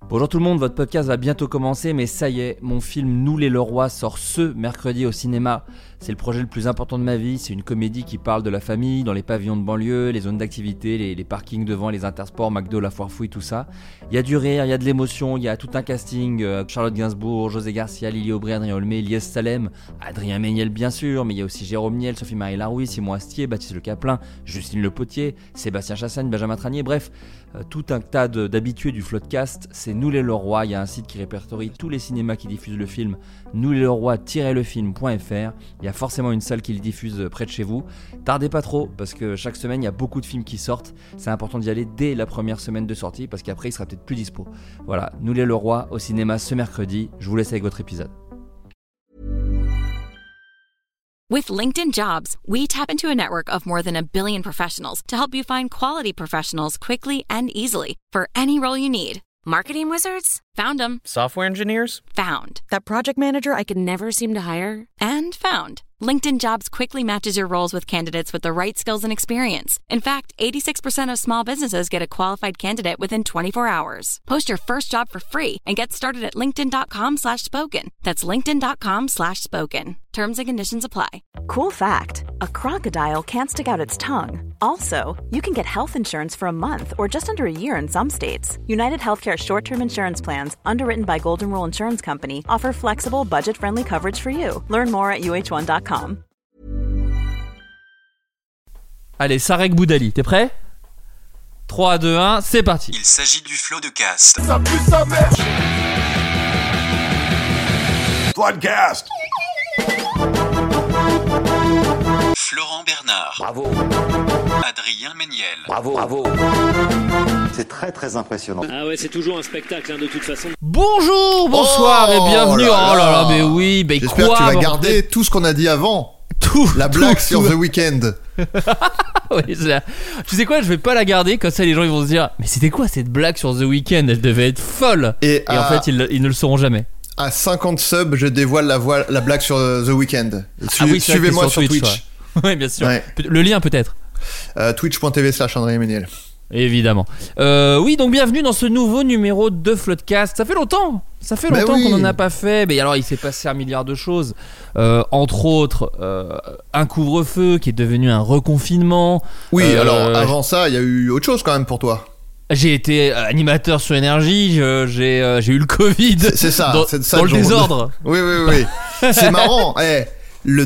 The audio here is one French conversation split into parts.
Bonjour tout le monde, votre podcast va bientôt commencer, mais ça y est, mon film Nous les Leroy sort ce mercredi au cinéma. C'est le projet le plus important de ma vie, c'est une comédie qui parle de la famille, dans les pavillons de banlieue, les zones d'activité, les parkings devant, les intersports, McDo, la foire fouille, tout ça. Il y a du rire, il y a de l'émotion, il y a tout un casting, Charlotte Gainsbourg, José Garcia, Lily Aubry, Adrien Olmé, Lies Salem, Adrien Méniel bien sûr, mais il y a aussi Jérôme Niel, Sophie-Marie Larouille, Simon Astier, Baptiste Le Caplin, Justine Le Potier, Sébastien Chassagne, Benjamin Tranier, bref, tout un tas d'habitués du Floodcast. C'est Nous les Leroy, il y a un site qui répertorie tous les cinémas qui diffusent le film, nousleroy-lefilm.fr. Il y a forcément une salle qui le diffuse près de chez vous. Tardez pas trop, parce que chaque semaine il y a beaucoup de films qui sortent. C'est important d'y aller dès la première semaine de sortie, parce qu'après il sera peut-être plus dispo. Voilà, Nous les Leroy au cinéma ce mercredi. Je vous laisse avec votre épisode. With LinkedIn Jobs, we tap into a network of more than 1 billion professionals to help you find quality professionals quickly and easily for any role you need. Marketing wizards? Found them. Software engineers? Found. That project manager I could never seem to hire? And found. LinkedIn Jobs quickly matches your roles with candidates with the right skills and experience. In fact, 86% of small businesses get a qualified candidate within 24 hours. Post your first job for free and get started at linkedin.com/spoken. That's linkedin.com/spoken. Terms and conditions apply. Cool fact, a crocodile can't stick out its tongue. Also, you can get health insurance for a month or just under a year in some states. United Healthcare short-term insurance plans, underwritten by Golden Rule Insurance Company, offer flexible, budget-friendly coverage for you. Learn more at uh1.com. Allez, Sarek Boudali, t'es prêt ? 3, 2, 1, c'est parti. Il s'agit du Floodcast. Ça pue sa mère. Floodcast. Florent Bernard. Bravo. Adrien Méniel. Bravo. C'est très très impressionnant. Ah ouais, c'est toujours un spectacle de toute façon. Bonjour, bonsoir et bienvenue. Là oh là là, mais oui, mais j'espère quoi, que tu vas bordel. garder tout ce qu'on a dit avant. La blague sur The Weeknd. Oui, tu sais quoi, je vais pas la garder, comme ça les gens ils vont se dire mais c'était quoi cette blague sur The Weeknd, elle devait être folle. Et en fait ils ne le sauront jamais. À 50 subs, je dévoile la blague sur The Weeknd. Suivez-moi sur Twitch. Oui, bien sûr. Ouais. Le lien peut-être. Twitch.tv/Adrien Méniel. Évidemment. Oui, donc bienvenue dans ce nouveau numéro de Floodcast. Ça fait longtemps qu'on en a pas fait. Mais alors, il s'est passé un milliard de choses. Entre autres, un couvre-feu qui est devenu un reconfinement. Oui, alors avant ça, il y a eu autre chose quand même pour toi. J'ai été animateur sur Énergie. J'ai eu le Covid. C'est ça. C'est ça dans le désordre. Oui. C'est marrant. Le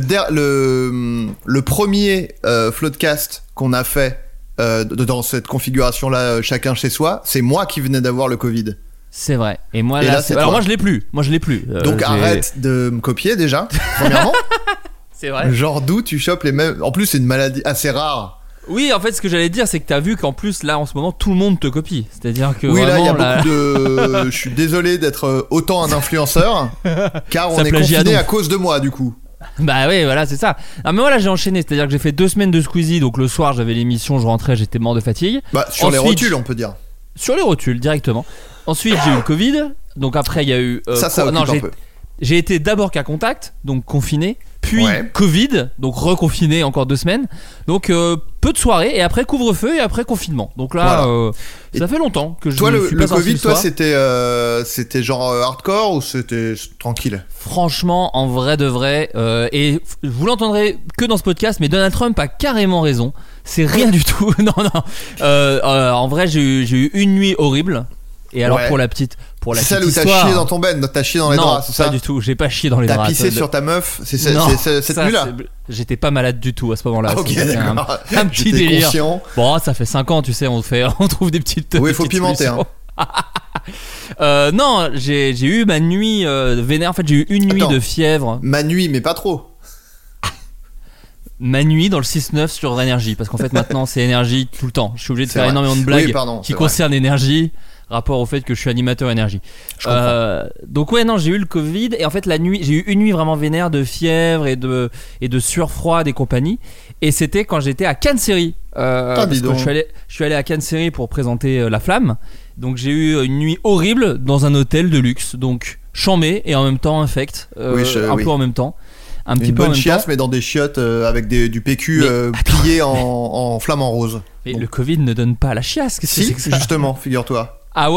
premier Floodcast qu'on a fait dans cette configuration-là, chacun chez soi, c'est moi qui venais d'avoir le Covid. C'est vrai. Et moi, là alors moi je l'ai plus. Donc arrête de me copier déjà, premièrement. C'est vrai. Genre d'où tu chopes les mêmes. En plus, c'est une maladie assez rare. Oui, en fait, ce que j'allais dire, c'est que t'as vu qu'en plus, là, en ce moment, tout le monde te copie. C'est-à-dire que oui, vraiment, là, il y a beaucoup de. Je suis désolé d'être autant un influenceur, car on est confiné à cause de moi, du coup. Bah oui, voilà, c'est ça. Ah, mais moi là j'ai enchaîné, c'est-à-dire que j'ai fait 2 semaines de Squeezie, donc le soir j'avais l'émission, je rentrais, j'étais mort de fatigue. Bah sur les rotules, on peut dire. Sur les rotules directement. Ensuite j'ai eu le Covid, donc après il y a eu ça occupe un peu. J'ai été d'abord cas contact, donc confiné, puis Covid, donc reconfiné encore 2 semaines. Donc peu de soirées et après couvre-feu et après confinement. Donc là ça fait longtemps que je toi, suis le pas sorti Covid, le soir. Toi c'était genre hardcore ou c'était tranquille? Franchement, en vrai de vrai, et vous l'entendrez que dans ce podcast, mais Donald Trump a carrément raison. C'est rien du tout. Non. En vrai, j'ai eu une nuit horrible. Et alors pour la petite c'est celle où t'as chié dans ton ben, t'as chié dans les draps, c'est ça? Non, pas du tout, j'ai pas chié dans les draps. T'as pissé sur ta meuf, c'est cette nuit-là? J'étais pas malade du tout à ce moment-là. Ok, d'accord. Un petit délire. Conscient. Bon, ça fait 5 ans, tu sais, on trouve des petites. Oui, il faut pimenter. Non, j'ai eu ma nuit vénère. En fait, j'ai eu une nuit de fièvre. Ma nuit, mais pas trop. Ma nuit dans le 6-9 sur Énergie, parce qu'en fait maintenant c'est Énergie tout le temps. Je suis obligé de faire énormément de blagues qui concernent Énergie. Rapport au fait que je suis animateur Énergie. Donc ouais, non, j'ai eu le Covid et en fait la nuit, j'ai eu une nuit vraiment vénère de fièvre et de sueur froide et compagnie. Et c'était quand j'étais à Cannes Série. Parce que je suis allé à Cannes Série pour présenter La Flamme. Donc j'ai eu une nuit horrible dans un hôtel de luxe, donc chambé et en même temps infect, un peu en même temps. Un petit une peu bonne en même chiasse, temps. mais dans des chiottes avec du PQ plié en flamant rose. Mais le Covid ne donne pas la chiasse. Si, justement, figure-toi. Ah ouais?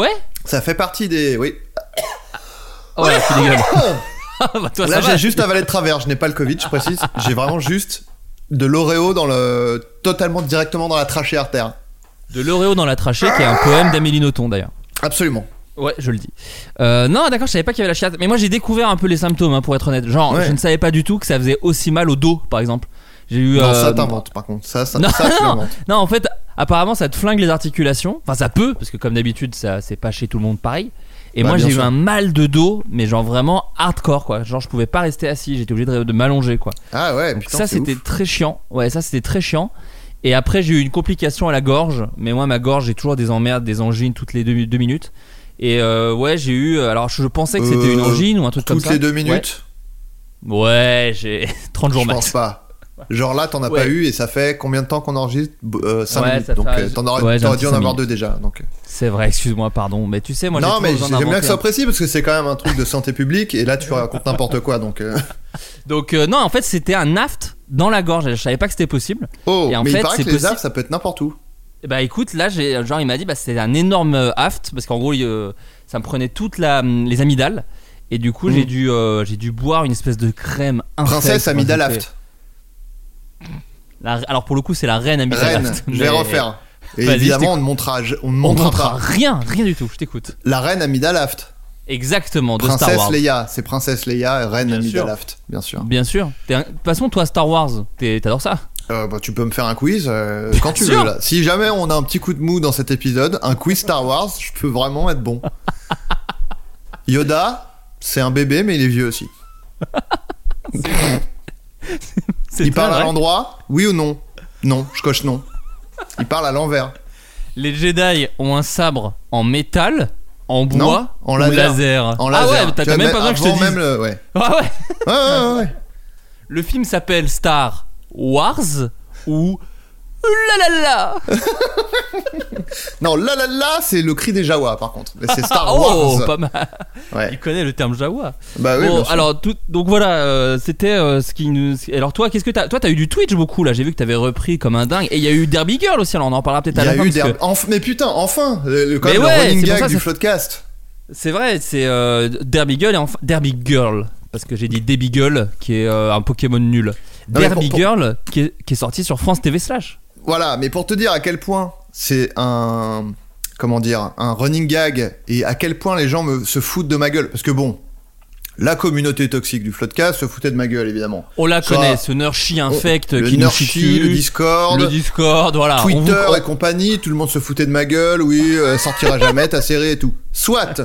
Ça fait partie des... Oui. Oh là, tu dégueules. Bah, toi, Là, ça va. j'ai juste avalé de travers. Je n'ai pas le Covid, je précise. J'ai vraiment juste de l'Oreo totalement directement dans la trachée artère. De l'Oreo dans la trachée, qui est un poème d'Amélie Nothomb d'ailleurs. Absolument. Ouais, je le dis. Non, d'accord, je savais pas qu'il y avait la chiate. Mais moi, j'ai découvert un peu les symptômes, hein, pour être honnête. Genre, Ouais. je ne savais pas du tout que ça faisait aussi mal au dos, par exemple. J'ai eu. Non, ça t'inventes, par contre. Ça Non, tu l'inventes. non, en fait, apparemment, ça te flingue les articulations. Enfin, ça peut, parce que comme d'habitude, ça, c'est pas chez tout le monde pareil. Et Bah, moi, bien j'ai eu sûr. un mal de dos, mais genre vraiment hardcore, quoi. Genre, je pouvais pas rester assis, j'étais obligé de m'allonger, quoi. Ah ouais, Donc putain, ça, c'est c'était ouf. très chiant. Ouais, ça, c'était très chiant. Et après, j'ai eu une complication à la gorge. Mais moi, ma gorge, j'ai toujours des emmerdes, des angines toutes les 2 minutes. Et ouais, j'ai eu. Alors, je pensais que c'était une angine ou un truc comme ça. Toutes les 2 minutes Ouais, j'ai 30 jours Je max. pense pas. Genre là, t'en as Ouais. pas eu et ça fait combien de temps qu'on enregistre 5 Ouais, minutes. ça Donc fait- t'aurais ouais, j'ai un dû petit en 5 avoir minutes. 2 déjà. Donc. C'est vrai, excuse-moi, pardon. Mais tu sais, moi, Non, j'ai mais toujours besoin j'aime bien que d'inventer ça soit précis parce que c'est quand même un truc de santé publique et là tu racontes n'importe quoi donc. Donc non, en fait, c'était un aft dans la gorge. Je savais pas que c'était possible. Oh, Et en mais fait, il paraît c'est que les possible. aftes ça peut être n'importe où. Et bah écoute, là, il m'a dit, bah c'est un énorme aft parce qu'en gros, ça me prenait toutes les amygdales. Et du coup, j'ai dû boire une espèce de crème infecte. Princesse Amygdale Quand j'étais- Aft. Alors pour le coup, c'est la reine amygdale Reine, aft. je vais Mais- refaire. Et Vas-y, évidemment, je on ne montrera On ne montrera pas. rien du tout. Je t'écoute. La reine Amygdale Aft. Exactement, de Star Princesse Wars. Leia, c'est Princesse Leia et reine Bien Amygdale sûr. Aft, bien sûr. Bien sûr. De toute façon, toi, Star Wars, t'adores ça. Bah, tu peux me faire un quiz quand tu sûr. veux là. Si jamais on a un petit coup de mou dans cet épisode, un quiz Star Wars, je peux vraiment être bon. Yoda, c'est un bébé mais il est vieux aussi. C'est Il très parle à vrai. l'endroit, oui ou non? Non, je coche non. Il parle à l'envers. Les Jedi ont un sabre en métal, en bois, Non, en ou laser. En Ah laser. ouais, Tu t'as vois, même pas besoin que je te avant dise. même le... ouais. Ah ouais. Ouais. Le film s'appelle Star Wars ou la la la. Non, là, c'est le cri des Jawa par contre. Mais c'est Star Oh, Wars. pas mal. Ouais. Il connaît le terme Jawa. Bah oui, Bon, bien sûr. alors donc voilà, c'était ce qui nous. Alors toi, qu'est-ce que t'as eu du Twitch beaucoup là. J'ai vu que t'avais repris comme un dingue. Et il y a eu Derby Girl aussi. Alors on en parlera peut-être Il à y la a fin. eu parce des... que Mais putain, enfin quand Mais même, ouais, le running c'est pour gag ça, du ça- Floodcast. c'est vrai, c'est Derby Girl et enfin Derby Girl. Parce que j'ai dit Derby Girl qui est un Pokémon nul. Non, mais Derby pour- Girl qui est sorti sur France TV Slash. Voilà, mais pour te dire à quel point c'est un... Comment dire, un running gag et à quel point les gens se foutent de ma gueule. Parce que bon, la communauté toxique du Floodcast se foutait de ma gueule évidemment. On la Ça- connaît, ce Nurshi infect Le qui nous chie Nurshi, dessus. le Discord, Le Discord, voilà. Twitter On vous- et compagnie, tout le monde se foutait de ma gueule, oui, sortira jamais ta série et tout. Soit.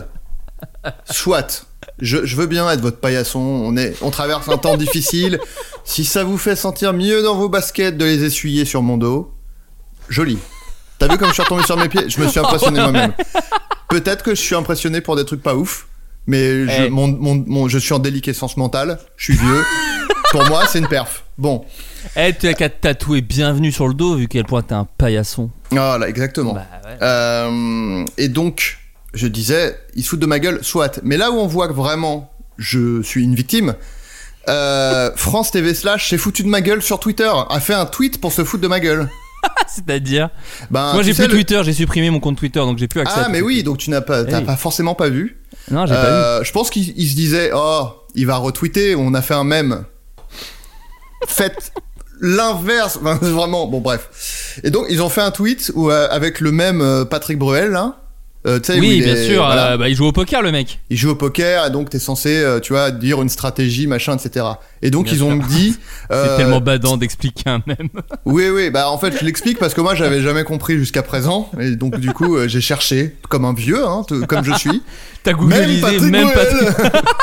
Je veux bien être votre paillasson, on traverse un temps difficile. Si ça vous fait sentir mieux dans vos baskets de les essuyer sur mon dos, joli. T'as vu comme je suis retombé sur mes pieds? Je me suis impressionné moi-même. Peut-être que je suis impressionné pour des trucs pas ouf, mais je suis en déliquescence mentale, je suis vieux. Pour moi, c'est une perf. Bon. tu as qu'à te tatouer bienvenue sur le dos vu quel point t'es un paillasson. Voilà, exactement. Bah ouais. Et donc, je disais, ils se foutent de ma gueule, soit. Mais là où on voit que vraiment je suis une victime, France TV Slash s'est foutu de ma gueule sur Twitter, a fait un tweet pour se foutre de ma gueule. C'est-à-dire Ben, moi tu j'ai sais, plus Twitter, j'ai supprimé mon compte Twitter donc j'ai plus accès à Ah, tout mais ça. oui, donc t'as Oui. pas forcément pas vu. Non, j'ai pas vu. Je pense qu'il se disait, oh, il va retweeter, on a fait un mème. Faites l'inverse, enfin, vraiment, bon bref. Et donc ils ont fait un tweet où, avec le même Patrick Bruel, là. Tu sais, où Oui, il bien est- sûr, voilà. il joue au poker le mec. Il joue au poker et donc t'es censé, tu vois, dire une stratégie, machin, etc. Et donc Bien ils sûr. ont dit... C'est tellement badant d'expliquer un même. Oui, bah en fait je l'explique parce que moi j'avais jamais compris jusqu'à présent. Et donc du coup j'ai cherché, comme un vieux, hein, comme je suis. T'as googlisé même Bruel.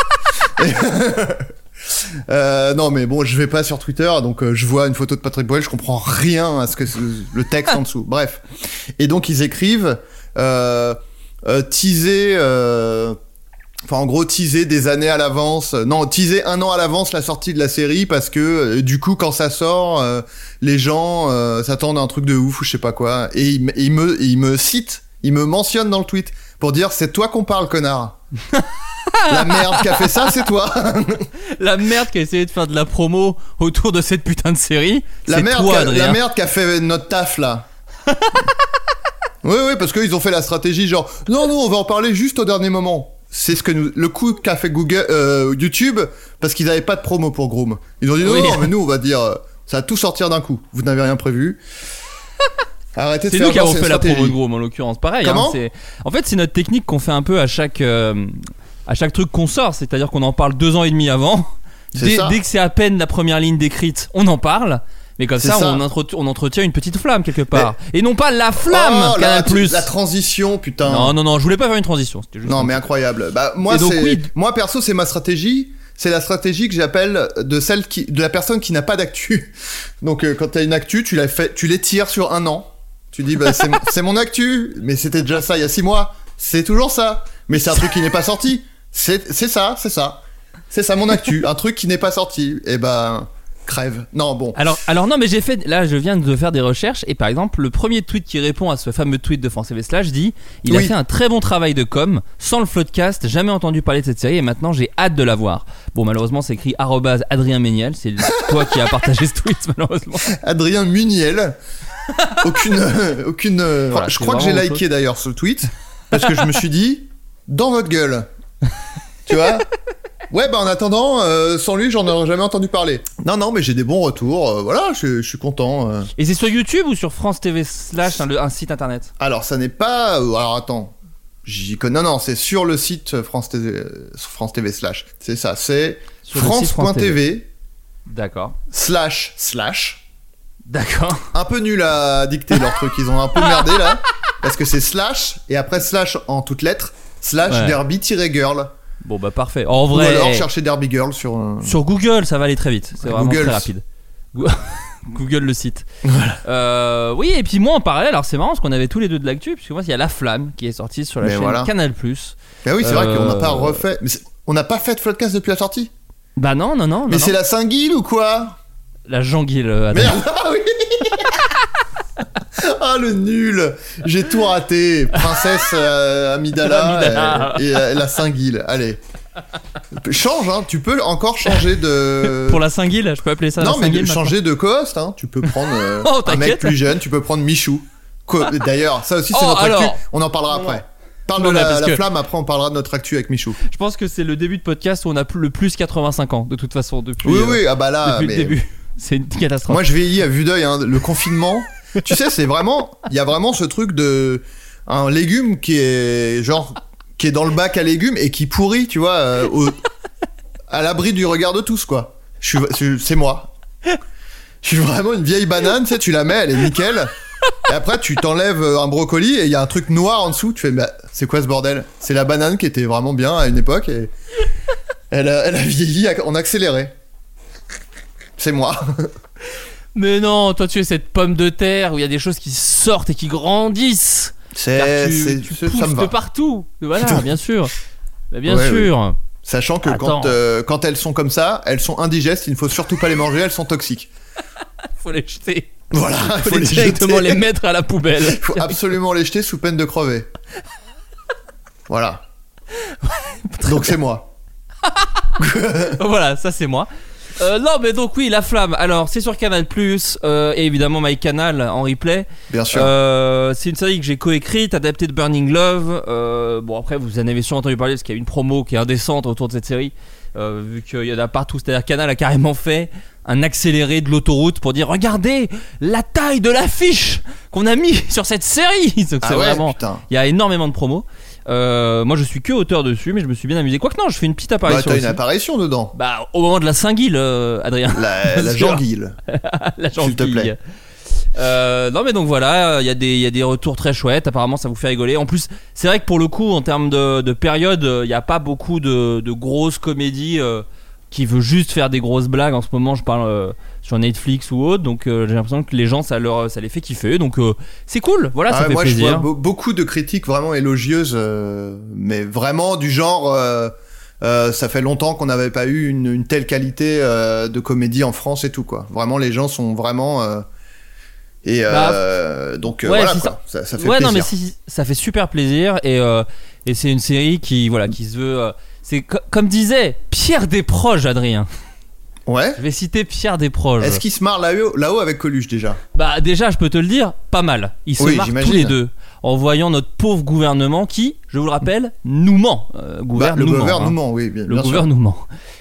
Patrick. Non mais bon, je vais pas sur Twitter, donc je vois une photo de Patrick Bruel, je comprends rien à ce que le texte en dessous. Bref. Et donc ils écrivent teaser... Enfin, en gros, teaser des années à l'avance. Non, teaser 1 an à l'avance la sortie de la série parce que du coup, quand ça sort, les gens s'attendent à un truc de ouf ou je sais pas quoi. Et il me cite, il me mentionne dans le tweet pour dire c'est toi qu'on parle, connard. La merde qui a fait ça, c'est toi. La merde qui a essayé de faire de la promo autour de cette putain de série, La c'est merde, toi, la Adrien. merde qui a fait notre taf là. Oui, parce qu'ils ont fait la stratégie genre non, on va en parler juste au dernier moment. C'est ce que le coup qu'a fait YouTube parce qu'ils n'avaient pas de promo pour Groom. Ils ont dit non, mais nous on va dire ça va tout sortir d'un coup. Vous n'avez rien prévu. Arrêtez de faire. C'est nous qui avons fait stratégie. la promo de Groom en l'occurrence. Pareil. Comment en fait, c'est notre technique qu'on fait un peu à chaque truc qu'on sort. C'est-à-dire qu'on en parle 2 ans et demi avant. Dès que c'est à peine la première ligne décrite, on en parle. Mais comme ça. On entretient une petite flamme quelque part. Et non pas la flamme Canal+. La transition, putain. Non, je voulais pas faire une transition. Non, mais incroyable. Bah, moi, moi, perso, c'est ma stratégie. C'est la stratégie que j'appelle de la personne qui n'a pas d'actu. Donc, quand t'as une actu, tu l'étires sur 1 an. Tu dis, bah, c'est mon actu. Mais c'était déjà ça il y a 6 mois. C'est toujours ça. Mais c'est un truc qui n'est pas sorti. C'est ça. C'est ça mon actu. Un truc qui n'est pas sorti. Et ben. Crève. Non, bon. Alors non, mais je viens de faire des recherches et par exemple, le premier tweet qui répond à ce fameux tweet de France TV Slash dit il a fait un très bon travail de com, sans le floodcast, jamais entendu parler de cette série et maintenant j'ai hâte de la voir. Bon, malheureusement, c'est écrit @Adrien Méniel, c'est toi qui as partagé ce tweet, malheureusement. Adrien Muniel. Aucune. Voilà, je crois que j'ai liké d'ailleurs ce tweet parce que je me suis dit dans votre gueule. Tu vois. Ouais, bah en attendant, sans lui, j'en aurais jamais entendu parler. Non, mais j'ai des bons retours. Voilà, je suis content. Et c'est sur YouTube ou sur France TV Slash, un site internet ? Alors, ça n'est pas. Alors, attends. Non, c'est sur le site France TV Slash. C'est ça, c'est France.tv. D'accord. Slash. D'accord. Un peu nul à dicter leur truc. Ils ont un peu merdé là. Parce que c'est slash, et après slash en toutes lettres, slash derby-girl. Bon bah parfait. En vrai, ou alors chercher Derby Girl sur Google, ça va aller très vite. C'est vraiment Google. Très rapide. Google le site. Voilà. Oui, et puis moi en parallèle, alors c'est marrant parce qu'on avait tous les deux de l'actu, puisque moi il y a La Flamme qui est sortie sur la chaîne Canal+. Ah oui, c'est vrai qu'on n'a pas refait. Mais on n'a pas fait de podcast depuis la sortie. Bah non. Mais c'est la Saint-Guil ou quoi ? La Jean-Guil. Merde, ah oui. Ah le nul. J'ai tout raté. Princesse Amidala et la Saint-Guil. Allez. Change, hein. Tu peux encore changer de. Pour la Saint-Guil, je peux appeler ça. Non, la mais changer de co-host. Hein. Tu peux prendre un mec plus jeune. Tu peux prendre Michou. D'ailleurs, ça aussi c'est notre actu. On en parlera après. Parle de la flamme. Après, on parlera de notre actu avec Michou. Je pense que c'est le début de podcast où on a le plus 85 ans de toute façon depuis. Oui. Ah bah là. Depuis le début. C'est une catastrophe. Moi, je vieillis à vue d'œil. Hein. Le confinement. Tu sais, il y a vraiment ce truc de un légume qui est dans le bac à légumes et qui pourrit, tu vois, à l'abri du regard de tous, quoi. C'est moi. Je suis vraiment une vieille banane, tu sais, tu la mets, elle est nickel. Et après, tu t'enlèves un brocoli et il y a un truc noir en dessous. Tu fais, bah, c'est quoi ce bordel ? C'est la banane qui était vraiment bien à une époque et elle a vieilli en accéléré. C'est moi. Mais non, toi tu es cette pomme de terre où il y a des choses qui sortent et qui grandissent. Tu pousses de partout. Voilà, bien sûr. Bah, bien ouais, sûr. Oui. Sachant que quand elles sont comme ça, elles sont indigestes, il ne faut surtout pas les manger, elles sont toxiques. Faut les jeter. Voilà, faut directement les mettre à la poubelle. Il faut absolument les jeter sous peine de crever. Voilà. Donc c'est moi. Voilà, ça c'est moi. Non mais donc oui, La Flamme, alors c'est sur Canal+, et évidemment MyCanal en replay. Bien sûr. C'est une série que j'ai coécrite, adaptée de Burning Love. Bon après vous en avez sûrement entendu parler parce qu'il y a une promo qui est indécente autour de cette série, vu qu'il y en a partout. C'est-à-dire Canal a carrément fait un accéléré de l'autoroute pour dire regardez la taille de l'affiche qu'on a mis sur cette série. Donc c'est vraiment, il y a énormément de promos. Moi je suis que auteur dessus, mais je me suis bien amusé. Quoique non, je fais une petite apparition. Bah, t'as une apparition dedans. Bah, au moment de la Saint-Guil, Adrien. La Jean-Guil. La Jean-Guil. S'il te plaît. Non, mais donc voilà, il y a des retours très chouettes. Apparemment, ça vous fait rigoler. En plus, c'est vrai que pour le coup, en termes de période, il n'y a pas beaucoup de grosses comédies qui veut juste faire des grosses blagues. En ce moment, je parle sur Netflix ou autre, donc j'ai l'impression que les gens ça les fait kiffer, donc c'est cool. Voilà, ça fait moi, plaisir. Je vois beaucoup de critiques vraiment élogieuses, mais vraiment du genre ça fait longtemps qu'on n'avait pas eu une telle qualité de comédie en France et tout, quoi. Vraiment, les gens sont vraiment donc voilà, quoi. Ça fait plaisir. Non mais ça fait super plaisir, et c'est une série qui se veut c'est comme disait Pierre Desproges, Adrien. Ouais. Je vais citer Pierre Desproges. Est-ce qu'il se marre là-haut avec Coluche déjà ? Bah déjà, je peux te le dire, pas mal. Ils se marrent tous les deux. en voyant notre pauvre gouvernement qui, je vous le rappelle, nous ment. Le gouvernement, oui, bien le sûr. gouvernement.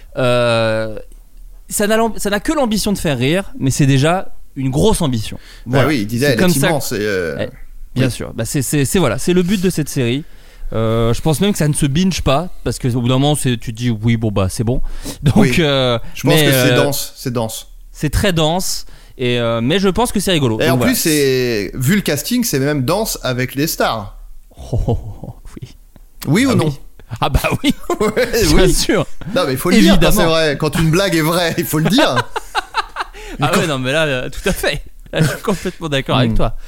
Ça n'a que l'ambition de faire rire, mais c'est déjà une grosse ambition. Voilà. Bah oui, il disait, elle est immense. Bien sûr. Bah c'est le but de cette série. Je pense même que ça ne se binge pas parce que au bout d'un moment tu te dis oui bon bah c'est bon. Donc oui. Je pense que c'est dense. C'est très dense et mais je pense que c'est rigolo. Et donc, en plus vu le casting, c'est même dense avec les stars. Oui. Oui ou non? Oui. Ah bah oui. Ouais, bien oui. sûr. Non mais il faut le dire quand c'est vrai. Quand une blague est vraie, il faut le dire. Ah ouais non mais là tout à fait. Là, je suis complètement d'accord avec toi.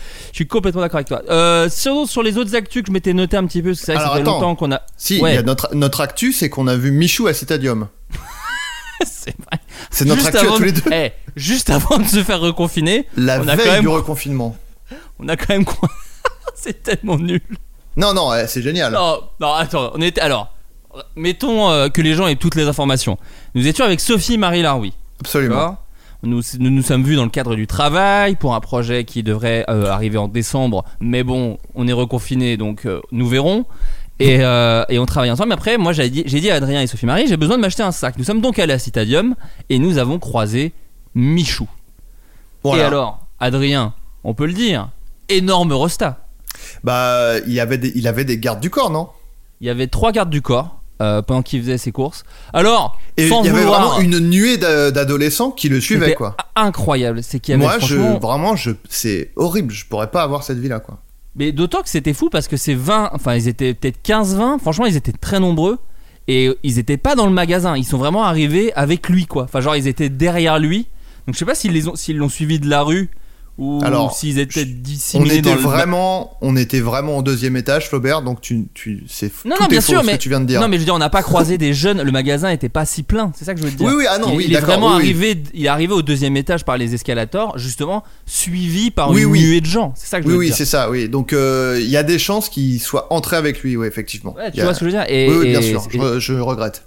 Sur les autres actus que je m'étais noté un petit peu, parce que c'est vrai que ça fait longtemps qu'on a. Si, il y a notre actu, c'est qu'on a vu Michou à Citadium. C'est vrai. C'est notre actu à tous les deux. Juste avant de se faire reconfiner, la veille du reconfinement. On a quand même c'est tellement nul. Non, c'est génial. Non, attends, alors, mettons que les gens aient toutes les informations. Nous étions avec Sophie-Marie Laroui. Absolument. D'accord. Nous sommes vus dans le cadre du travail pour un projet qui devrait arriver en décembre, mais bon, on est reconfiné, donc nous verrons. Et on travaille ensemble. Mais après, moi, j'ai dit à Adrien et Sophie-Marie, j'ai besoin de m'acheter un sac. Nous sommes donc allés à Citadium et nous avons croisé Michou. Voilà. Et alors, Adrien, on peut le dire, énorme resta. Bah, il avait des gardes du corps, non? Il y avait 3 gardes du corps. Pendant qu'il faisait ses courses. Alors, et il y avait vraiment une nuée d'adolescents qui le suivaient, quoi. Incroyable, c'est qu'il y avait c'est horrible, je pourrais pas avoir cette vie-là, quoi. Mais d'autant que c'était fou parce que ces 20, enfin ils étaient peut-être 15-20, franchement ils étaient très nombreux et ils étaient pas dans le magasin, ils sont vraiment arrivés avec lui, quoi. Enfin genre ils étaient derrière lui. Donc je sais pas s'ils l'ont suivi de la rue ou s'ils étaient dissimulés on était vraiment au 2e étage, Flaubert, donc c'est non, tout bien est faux sûr, ce que tu viens de dire. Non mais je veux dire, on n'a pas croisé des jeunes, le magasin était pas si plein, c'est ça que je veux te dire. Oui, il est vraiment arrivé, il est arrivé au 2e étage par les escalators, justement suivi par une nuée de gens, c'est ça que je veux dire. Oui, c'est ça, oui. Donc il y a des chances qu'il soit entré avec lui, oui, effectivement. Ouais, tu vois ce que je veux dire. Oui, bien sûr, je regrette.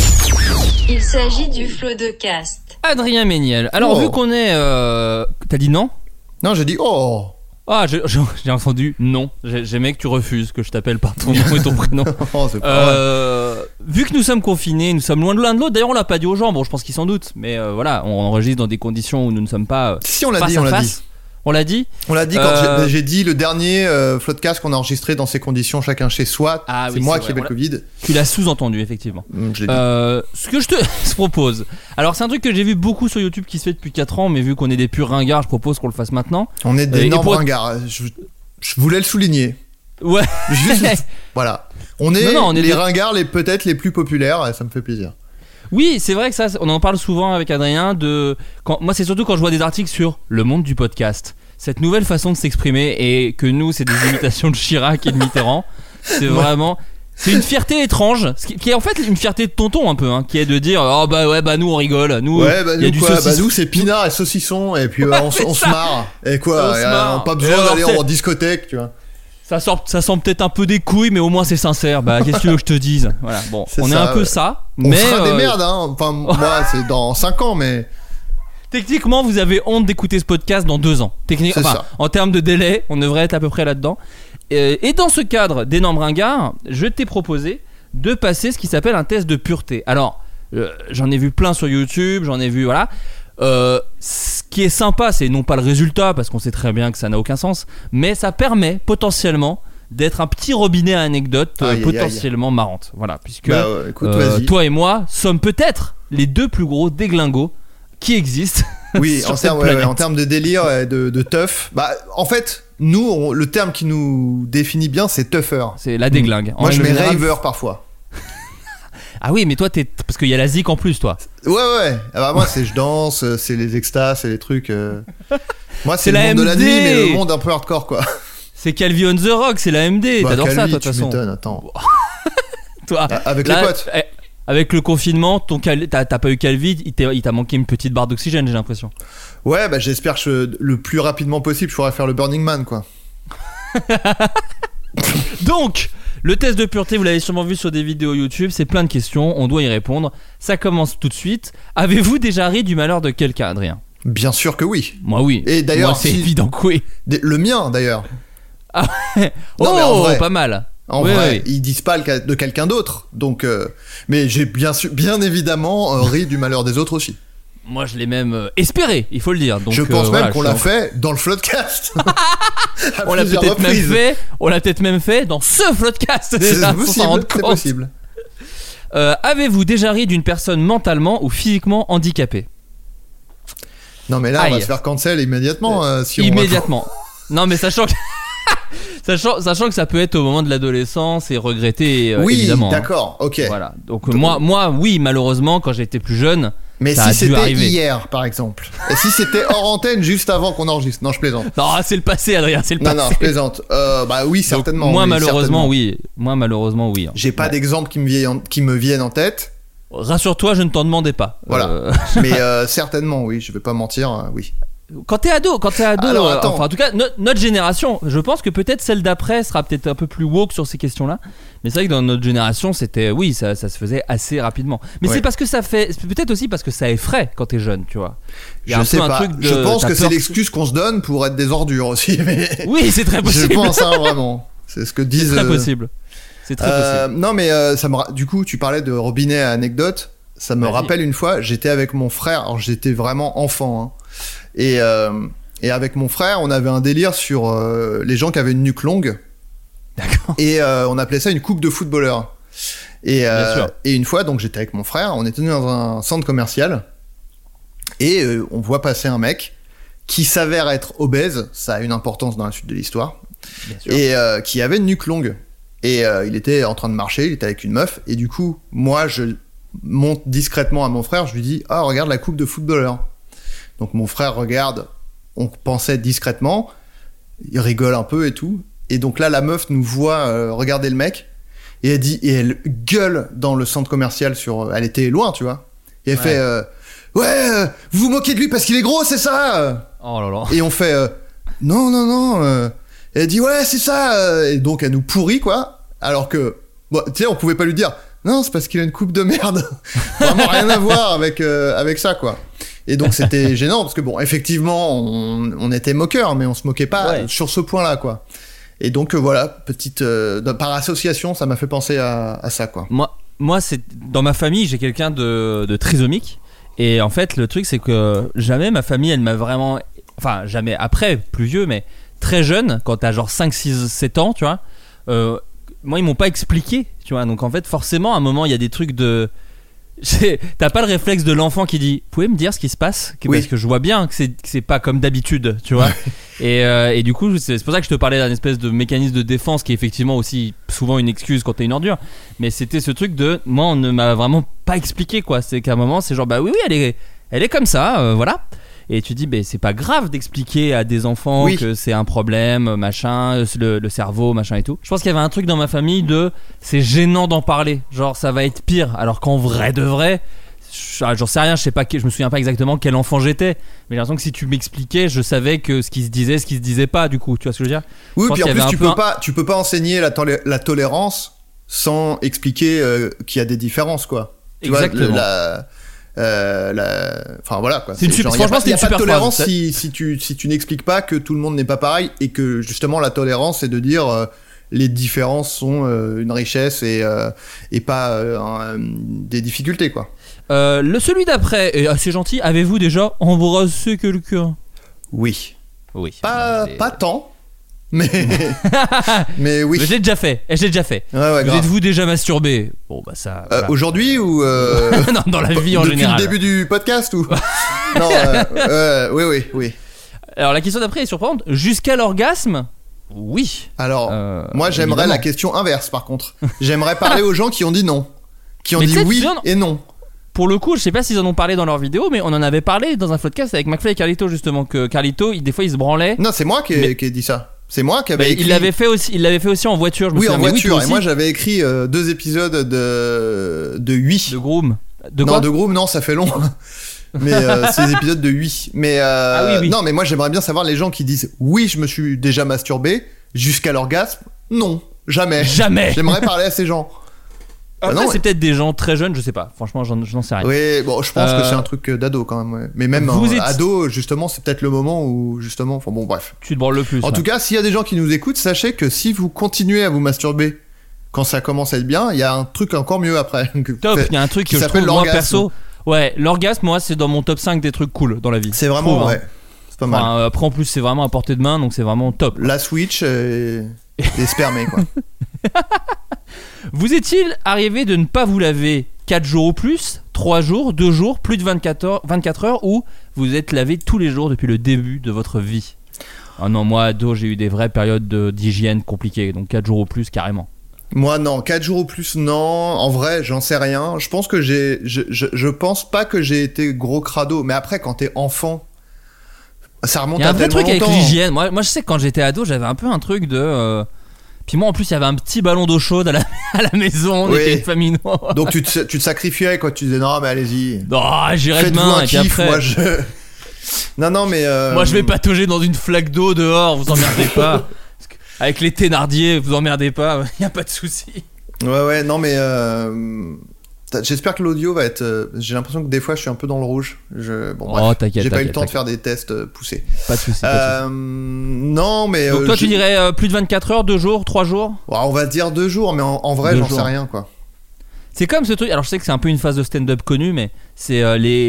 Il s'agit du Flodcast. Adrien Méniel. Alors vu qu'on est t'as dit non? Non, j'ai dit oh. Ah, j'ai entendu non. J'aimais que tu refuses que je t'appelle par ton nom et ton prénom. C'est pas vrai. Vu que nous sommes confinés, nous sommes loin de l'un de l'autre. D'ailleurs, on l'a pas dit aux gens. Bon, je pense qu'ils s'en doutent. Mais voilà, on enregistre dans des conditions où nous ne sommes pas. Si on l'a face dit, à on l'a face. dit. On l'a dit. On l'a dit quand j'ai dit le dernier Floodcast qu'on a enregistré dans ces conditions, chacun chez soi. C'est moi qui avais le Covid. Tu l'as sous-entendu, effectivement. Je l'ai dit. Ce que je te propose. Alors, c'est un truc que j'ai vu beaucoup sur YouTube qui se fait depuis 4 ans, mais vu qu'on est des purs ringards, je propose qu'on le fasse maintenant. On est des énormes ringards. Je voulais le souligner. Ouais. Juste, voilà. On est les ringards peut-être les plus populaires, ça me fait plaisir. Oui, c'est vrai que ça, on en parle souvent avec Adrien. Moi, c'est surtout quand je vois des articles sur le monde du podcast. Cette nouvelle façon de s'exprimer et que nous, c'est des imitations de Chirac et de Mitterrand. C'est vraiment. C'est une fierté étrange, qui est en fait une fierté de tonton un peu, hein, qui est de dire oh bah ouais bah nous on rigole, nous il y a du saucisson. Bah nous c'est pinard et saucisson et puis on se marre et quoi, on pas besoin d'aller en discothèque, tu vois. Ça sent peut-être un peu des couilles, mais au moins c'est sincère. Bah qu'est-ce que tu veux que je te dise? Voilà, bon, on est un peu ça. On fera des merdes, hein. Enfin moi c'est dans 5 ans, mais techniquement vous avez honte d'écouter ce podcast dans 2 ans. En termes de délai, on devrait être à peu près là-dedans. Et dans ce cadre d'énormes ringards, je t'ai proposé de passer ce qui s'appelle un test de pureté. Alors, j'en ai vu plein sur YouTube, j'en ai vu, voilà. Ce qui est sympa, c'est non pas le résultat, parce qu'on sait très bien que ça n'a aucun sens, mais ça permet potentiellement d'être un petit robinet à anecdotes potentiellement marrantes. Voilà, puisque toi et moi sommes peut-être les 2 plus gros déglingots qui existent. Oui, en termes de délire et de teuf. Bah, en fait, nous, le terme qui nous définit bien, c'est teuffer. C'est la déglingue. Moi, je mets raver parfois. Ah oui, mais toi, parce qu'il y a la zik en plus, toi. Ouais. Ah bah, moi, je danse, c'est les extases, c'est les trucs. Moi, c'est le monde MD. de la nuit, mais le monde un peu hardcore, quoi. C'est Calvi on the Rock, c'est la MD. Bah, T'adores Calvi, ça, toi, de toute façon. Tu m'étonnes, attends. Toi, avec les potes. Avec le confinement, t'as pas eu Calvi, il t'a manqué une petite barre d'oxygène, j'ai l'impression. Ouais, bah j'espère que le plus rapidement possible, je pourrai faire le Burning Man, quoi. Donc, le test de pureté, vous l'avez sûrement vu sur des vidéos YouTube, c'est plein de questions, on doit y répondre. Ça commence tout de suite. Avez-vous déjà ri du malheur de quelqu'un, Adrien ? Bien sûr que oui. Moi, oui. Et d'ailleurs, moi, c'est évident que oui. Le mien, d'ailleurs. Non, mais en vrai. Pas mal. En vrai, ils disent pas de quelqu'un d'autre. Donc, mais j'ai bien évidemment ri du malheur des autres aussi. Moi, je l'ai même espéré, il faut le dire. Donc, je pense même qu'on l'a fait dans le Floodcast. On l'a peut-être même fait dans ce Floodcast. C'est possible. Avez-vous déjà ri d'une personne mentalement ou physiquement handicapée? Non, mais là, on va se faire cancel immédiatement. Immédiatement. Non, mais sachant que ça peut être au moment de l'adolescence et regretter, évidemment. Oui, d'accord, ok. Voilà. Donc moi, oui, malheureusement, quand j'étais plus jeune. Mais si c'était hier, par exemple. Et si c'était hors antenne juste avant qu'on enregistre. Non, je plaisante. Non, c'est le passé, Adrien, c'est le passé. Non, je plaisante. Bah oui, certainement. Donc, moi, malheureusement, certainement. oui. J'ai pas d'exemple qui me viennent en tête. Rassure-toi, je ne t'en demandais pas. Voilà. Mais certainement, oui, je vais pas mentir, oui. Quand t'es ado, Alors, enfin en tout cas notre génération, je pense que peut-être celle d'après sera peut-être un peu plus woke sur ces questions-là. Mais c'est vrai que dans notre génération, c'était ça se faisait assez rapidement. Mais c'est parce que c'est peut-être aussi parce que ça effraie quand t'es jeune, tu vois. Je sais pas. Je pense que c'est l'excuse qu'on se donne pour être des ordures aussi. Mais oui, c'est très possible. Je pense vraiment. C'est ce que disent. C'est très possible. C'est très possible. Non, mais du coup, tu parlais de robinet à anecdote. Ça me rappelle une fois, j'étais avec mon frère. Alors j'étais vraiment enfant. Hein. Et avec mon frère, on avait un délire sur les gens qui avaient une nuque longue. D'accord. Et on appelait ça une coupe de footballeur. Et une fois, donc j'étais avec mon frère, on était dans un centre commercial et on voit passer un mec qui s'avère être obèse, ça a une importance dans la suite de l'histoire, et qui avait une nuque longue. Et il était en train de marcher, il était avec une meuf, et du coup, moi, je monte discrètement à mon frère, je lui dis « Ah, regarde la coupe de footballeur ». Donc mon frère regarde, on pensait discrètement, il rigole un peu et tout. Et donc là, la meuf nous voit regarder le mec et elle gueule dans le centre commercial elle était loin, tu vois. Et elle fait ouais, vous vous moquez de lui parce qu'il est gros, c'est ça? Oh là là. Et on fait non. Et elle dit ouais, c'est ça. Et donc elle nous pourrit quoi. Alors que tu sais, on pouvait pas lui dire non, c'est parce qu'il a une coupe de merde. Vraiment rien à voir avec ça quoi. Et donc c'était gênant parce que bon, effectivement, on était moqueurs, mais on se moquait pas sur ce point-là, quoi. Et donc voilà, petite par association, ça m'a fait penser à ça, quoi. Moi, c'est dans ma famille, j'ai quelqu'un de trisomique, et en fait, le truc, c'est que jamais ma famille, elle m'a vraiment, enfin jamais après, plus vieux, mais très jeune, quand t'as genre 5, 6, 7 ans, tu vois. Moi, ils m'ont pas expliqué, tu vois. Donc en fait, forcément, à un moment, il y a des trucs de t'as pas le réflexe de l'enfant qui dit « Pouvez me dire ce qui se passe ?» Parce que je vois bien que c'est pas comme d'habitude, tu vois. Et du coup, c'est pour ça que je te parlais d'un espèce de mécanisme de défense qui est effectivement aussi souvent une excuse quand t'es une ordure. Mais c'était ce truc de... Moi, on ne m'a vraiment pas expliqué, quoi. C'est qu'à un moment, c'est genre « Bah oui, elle est comme ça, voilà. » Et tu dis, c'est pas grave d'expliquer à des enfants que c'est un problème, machin, le cerveau, machin et tout. Je pense qu'il y avait un truc dans ma famille c'est gênant d'en parler. Genre, ça va être pire. Alors qu'en vrai de vrai, j'en sais rien, je me souviens pas exactement quel enfant j'étais. Mais j'ai l'impression que si tu m'expliquais, je savais que ce qui se disait pas, du coup. Tu vois ce que je veux dire? Oui, puis en plus, tu peux pas enseigner la tolérance sans expliquer qu'il y a des différences, quoi. Exactement. Tu vois, enfin voilà quoi. Franchement, il n'y a pas de tolérance si tu n'expliques pas que tout le monde n'est pas pareil et que justement la tolérance c'est de dire les différences sont une richesse et pas des difficultés quoi. Celui d'après est assez gentil. Avez-vous déjà embrassé quelqu'un? Oui. Pas tant. Mais oui. Je l'ai déjà fait. Ouais, vous êtes-vous déjà masturbé? Bon bah ça. Voilà. Aujourd'hui ou non, dans la vie en général. Depuis le début du podcast ou non oui. Alors la question d'après est surprenante. Jusqu'à l'orgasme? Oui. Alors moi j'aimerais évidemment. La question inverse par contre. J'aimerais parler aux gens qui ont dit non, qui ont dit oui et non. Pour le coup, je sais pas s'ils en ont parlé dans leur vidéo, mais on en avait parlé dans un podcast avec McFly et Carlito justement, que Carlito, des fois il se branlait. Non, c'est moi qui ai dit ça. C'est moi qui avais écrit. Il l'avait fait aussi en voiture. Oui, en voiture. Et moi, j'avais écrit 2 épisodes de 8. De Groom. De Groom, non, ça fait long. Mais c'est des épisodes de 8. Mais oui. Non, mais moi, j'aimerais bien savoir les gens qui disent oui, je me suis déjà masturbé jusqu'à l'orgasme. Non, jamais. Jamais. J'aimerais parler à ces gens. Après, non, c'est peut-être des gens très jeunes, je sais pas. Franchement, j'en sais rien. Oui, bon, je pense que c'est un truc d'ado quand même. Ouais. Mais même ado, justement, c'est peut-être le moment où, justement. Enfin bon, bref. Tu te branles le plus. En tout cas, s'il y a des gens qui nous écoutent, sachez que si vous continuez à vous masturber quand ça commence à être bien, il y a un truc encore mieux après. Top, il y a un truc que je trouve moi perso. Ouais, l'orgasme, moi, c'est dans mon top 5 des trucs cool dans la vie. C'est vraiment, ouais. C'est pas mal. Enfin, après, en plus, c'est vraiment à portée de main, donc c'est vraiment top. La Switch et spermé, quoi. Vous est-il arrivé de ne pas vous laver 4 jours ou plus, 3 jours, 2 jours, plus de 24 heures, ou vous êtes lavé tous les jours depuis le début de votre vie? Ah non, moi, ado, j'ai eu des vraies périodes d'hygiène compliquées, donc 4 jours ou plus, carrément. Moi, non. 4 jours ou plus, non. En vrai, j'en sais rien. Je pense que je pense pas que j'ai été gros crado. Mais après, quand t'es enfant, ça remonte à tellement longtemps. Il y a un vrai truc avec l'hygiène. Moi, je sais que quand j'étais ado, j'avais un peu un truc de... Puis moi, en plus, il y avait un petit ballon d'eau chaude à la maison. On était une famille noire. Donc, tu te sacrifiais, quoi. Tu disais, non, mais allez-y. Non, j'irai demain. Et puis après... Moi, Non, mais... Moi, je vais patauger dans une flaque d'eau dehors. Vous emmerdez pas. Avec les Thénardier, vous emmerdez pas. Y a pas de souci. Ouais, non, mais... J'espère que l'audio va être... J'ai l'impression que des fois, je suis un peu dans le rouge. T'inquiète. J'ai pas eu le temps de faire des tests poussés. Pas de souci. Non, mais... Donc toi, tu dirais plus de 24 heures, 2 jours, 3 jours? On va dire 2 jours, mais en vrai, j'en sais rien, quoi. C'est comme ce truc... Alors, je sais que c'est un peu une phase de stand-up connue, mais c'est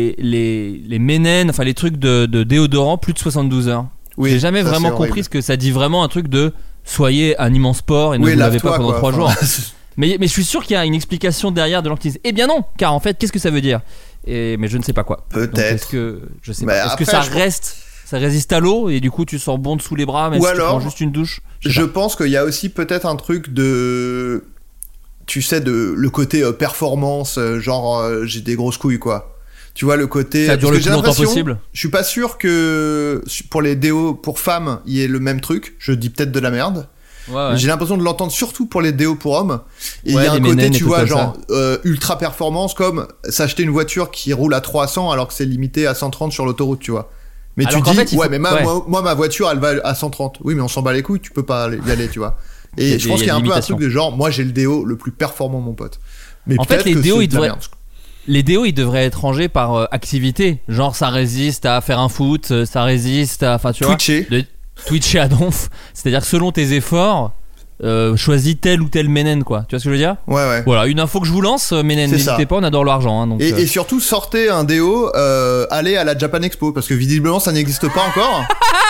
les ménènes, enfin les trucs de déodorant, plus de 72 heures. Oui, j'ai jamais vraiment compris ce que ça dit vraiment, un truc de... Soyez un immense porc et ne vous lavez pas pendant 3 jours. Mais je suis sûr qu'il y a une explication derrière de gens qui disent eh bien non, car en fait qu'est-ce que ça veut dire mais je ne sais pas quoi. Peut-être. Donc, est-ce que je sais pas. Est-ce que ça résiste à l'eau et du coup tu sens bon dessous les bras même si tu prends juste une douche? Je pense qu'il y a aussi peut-être un truc de, tu sais, de le côté performance, genre j'ai des grosses couilles, quoi. Tu vois, le côté... Ça dure le plus longtemps possible. Je suis pas sûr que pour les déos pour femmes, il y ait le même truc. Je dis peut-être de la merde. Ouais. J'ai l'impression de l'entendre surtout pour les déos pour hommes. Et il y a un côté, tu vois, genre ultra performance, comme s'acheter une voiture qui roule à 300 alors que c'est limité à 130 sur l'autoroute, tu vois. Mais alors tu dis, moi, ma voiture, elle va à 130. Oui, mais on s'en bat les couilles, tu peux pas y aller, tu vois. Et je pense qu'il y a un peu un truc de genre, moi j'ai le déo le plus performant, mon pote. Mais en fait, les déos, les déos, ils devraient être rangés par activité. Genre, ça résiste à faire un foot, ça résiste à... Enfin, tu vois... Twitcher à donf. C'est-à-dire que selon tes efforts, choisis tel ou tel ménène, quoi. Tu vois ce que je veux dire? Ouais. Voilà, une info que je vous lance, ménène, n'hésitez pas, on adore l'argent. Hein, donc, et surtout, sortez un déo, allez à la Japan Expo, parce que visiblement, ça n'existe pas encore.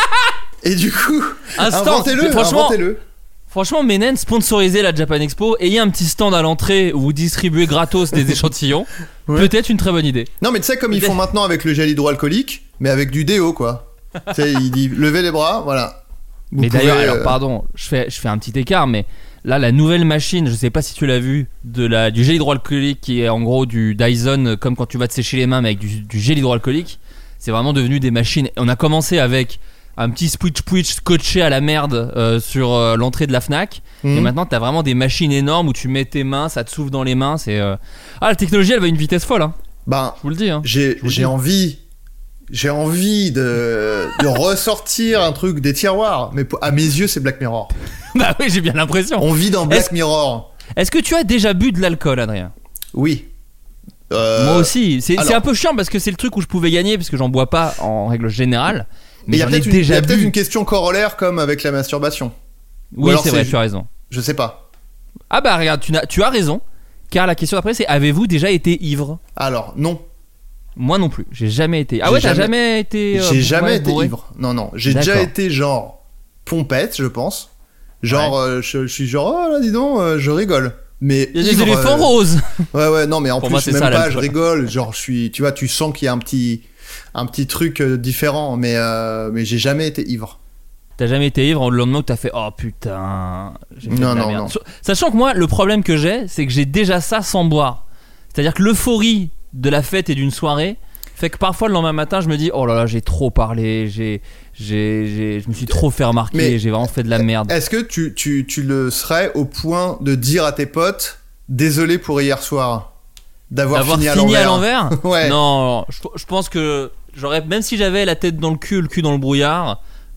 Et du coup, inventez-le. Franchement, Ménène, sponsorisez la Japan Expo, ayez un petit stand à l'entrée où vous distribuez gratos des échantillons. Peut-être une très bonne idée. Non, mais tu sais, comme ils font maintenant avec le gel hydroalcoolique, mais avec du déo, quoi. Tu sais, il dit levez les bras, voilà. Mais d'ailleurs, alors pardon, je fais un petit écart, mais là, la nouvelle machine, je sais pas si tu l'as vu, du gel hydroalcoolique qui est en gros du Dyson, comme quand tu vas te sécher les mains, mais avec du gel hydroalcoolique. C'est vraiment devenu des machines. On a commencé avec un petit switch scotché à la merde sur l'entrée de la Fnac. Et maintenant t'as vraiment des machines énormes où tu mets tes mains, ça te souffle dans les mains. C'est la technologie, elle va à une vitesse folle, hein. Ben, je vous le dis, hein. J'ai envie de ressortir un truc des tiroirs, mais à mes yeux c'est Black Mirror. Bah oui, j'ai bien l'impression. On vit dans Black Mirror. Est-ce que tu as déjà bu de l'alcool, Adrien? Oui. Moi aussi. C'est un peu chiant parce que c'est le truc où je pouvais gagner parce que j'en bois pas en règle générale. Mais il y a peut-être une question corollaire comme avec la masturbation. Oui, c'est vrai, tu as raison. Je sais pas. Ah bah regarde, tu as raison. Car la question d'après c'est avez-vous déjà été ivre? Alors non. Moi non plus, j'ai jamais été. Ah ouais, t'as jamais été. J'ai jamais été ivre. Non. J'ai déjà été genre pompette, je pense. Genre, je suis genre, oh là, dis donc, je rigole. Mais il y a des éléphants roses. Ouais, non, mais en plus, même pas, je rigole. Genre, tu vois, tu sens qu'il y a un petit truc différent, mais j'ai jamais été ivre. T'as jamais été ivre le lendemain où t'as fait oh putain. Non. Sachant que moi, le problème que j'ai, c'est que j'ai déjà ça sans boire. C'est-à-dire que l'euphorie de la fête et d'une soirée fait que parfois le lendemain matin, je me dis oh là là, j'ai trop parlé, je me suis trop fait remarquer, mais j'ai vraiment fait de la merde. Est-ce que tu le serais au point de dire à tes potes désolé pour hier soir d'avoir fini à l'envers? Ouais. Non, je pense que j'aurais, même si j'avais la tête dans le cul dans le brouillard,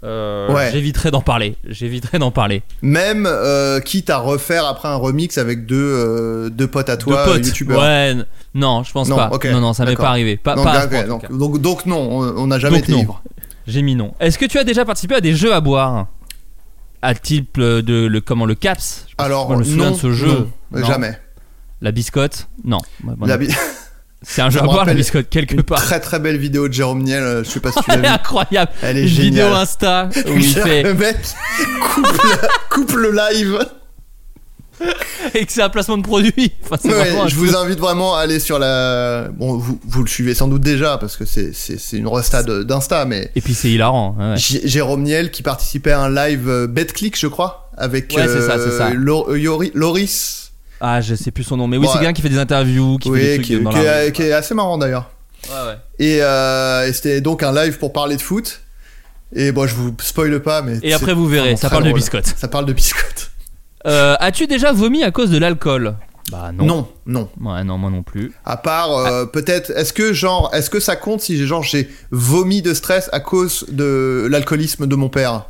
j'éviterai d'en parler. Même quitte à refaire après un remix avec deux potes à toi, youtubeurs. Ouais, non, je pense pas. Okay, non, ça m'est pas arrivé. Pas à ce point, donc non, on n'a jamais été ivre. J'ai mis non. Est-ce que tu as déjà participé à des jeux à boire, à type de le Caps? Alors je me souviens de ce jeu. Non, jamais. La biscotte? Non. C'est un jeu Je à me boire, la rappelle biscotte, quelque part. Très très belle vidéo de Jérôme Niel, je sais pas si tu l'as Elle vu. est incroyable. Elle est une géniale. vidéo Insta où il fait Le mec coupe le live. et que c'est un placement de produit. Enfin, c'est vraiment je vous invite vraiment à aller sur la. Bon, vous le suivez sans doute déjà parce que c'est une resta d'Insta, mais. Et puis c'est hilarant. Ouais. Jérôme Niel qui participait à un live BetClick, je crois, avec c'est ça. Loris. Ah, je sais plus son nom, mais oui, c'est quelqu'un qui fait des interviews, qui fait des trucs qui est assez marrant d'ailleurs. Ouais. Et c'était donc un live pour parler de foot. Et bon, je vous spoile pas, mais. Et après, vous verrez, ça parle de biscotte. Ça parle de biscotte. As-tu déjà vomi à cause de l'alcool? Bah non. Non. Ouais, non, moi non plus. À part, peut-être, est-ce que ça compte si j'ai vomi de stress à cause de l'alcoolisme de mon père?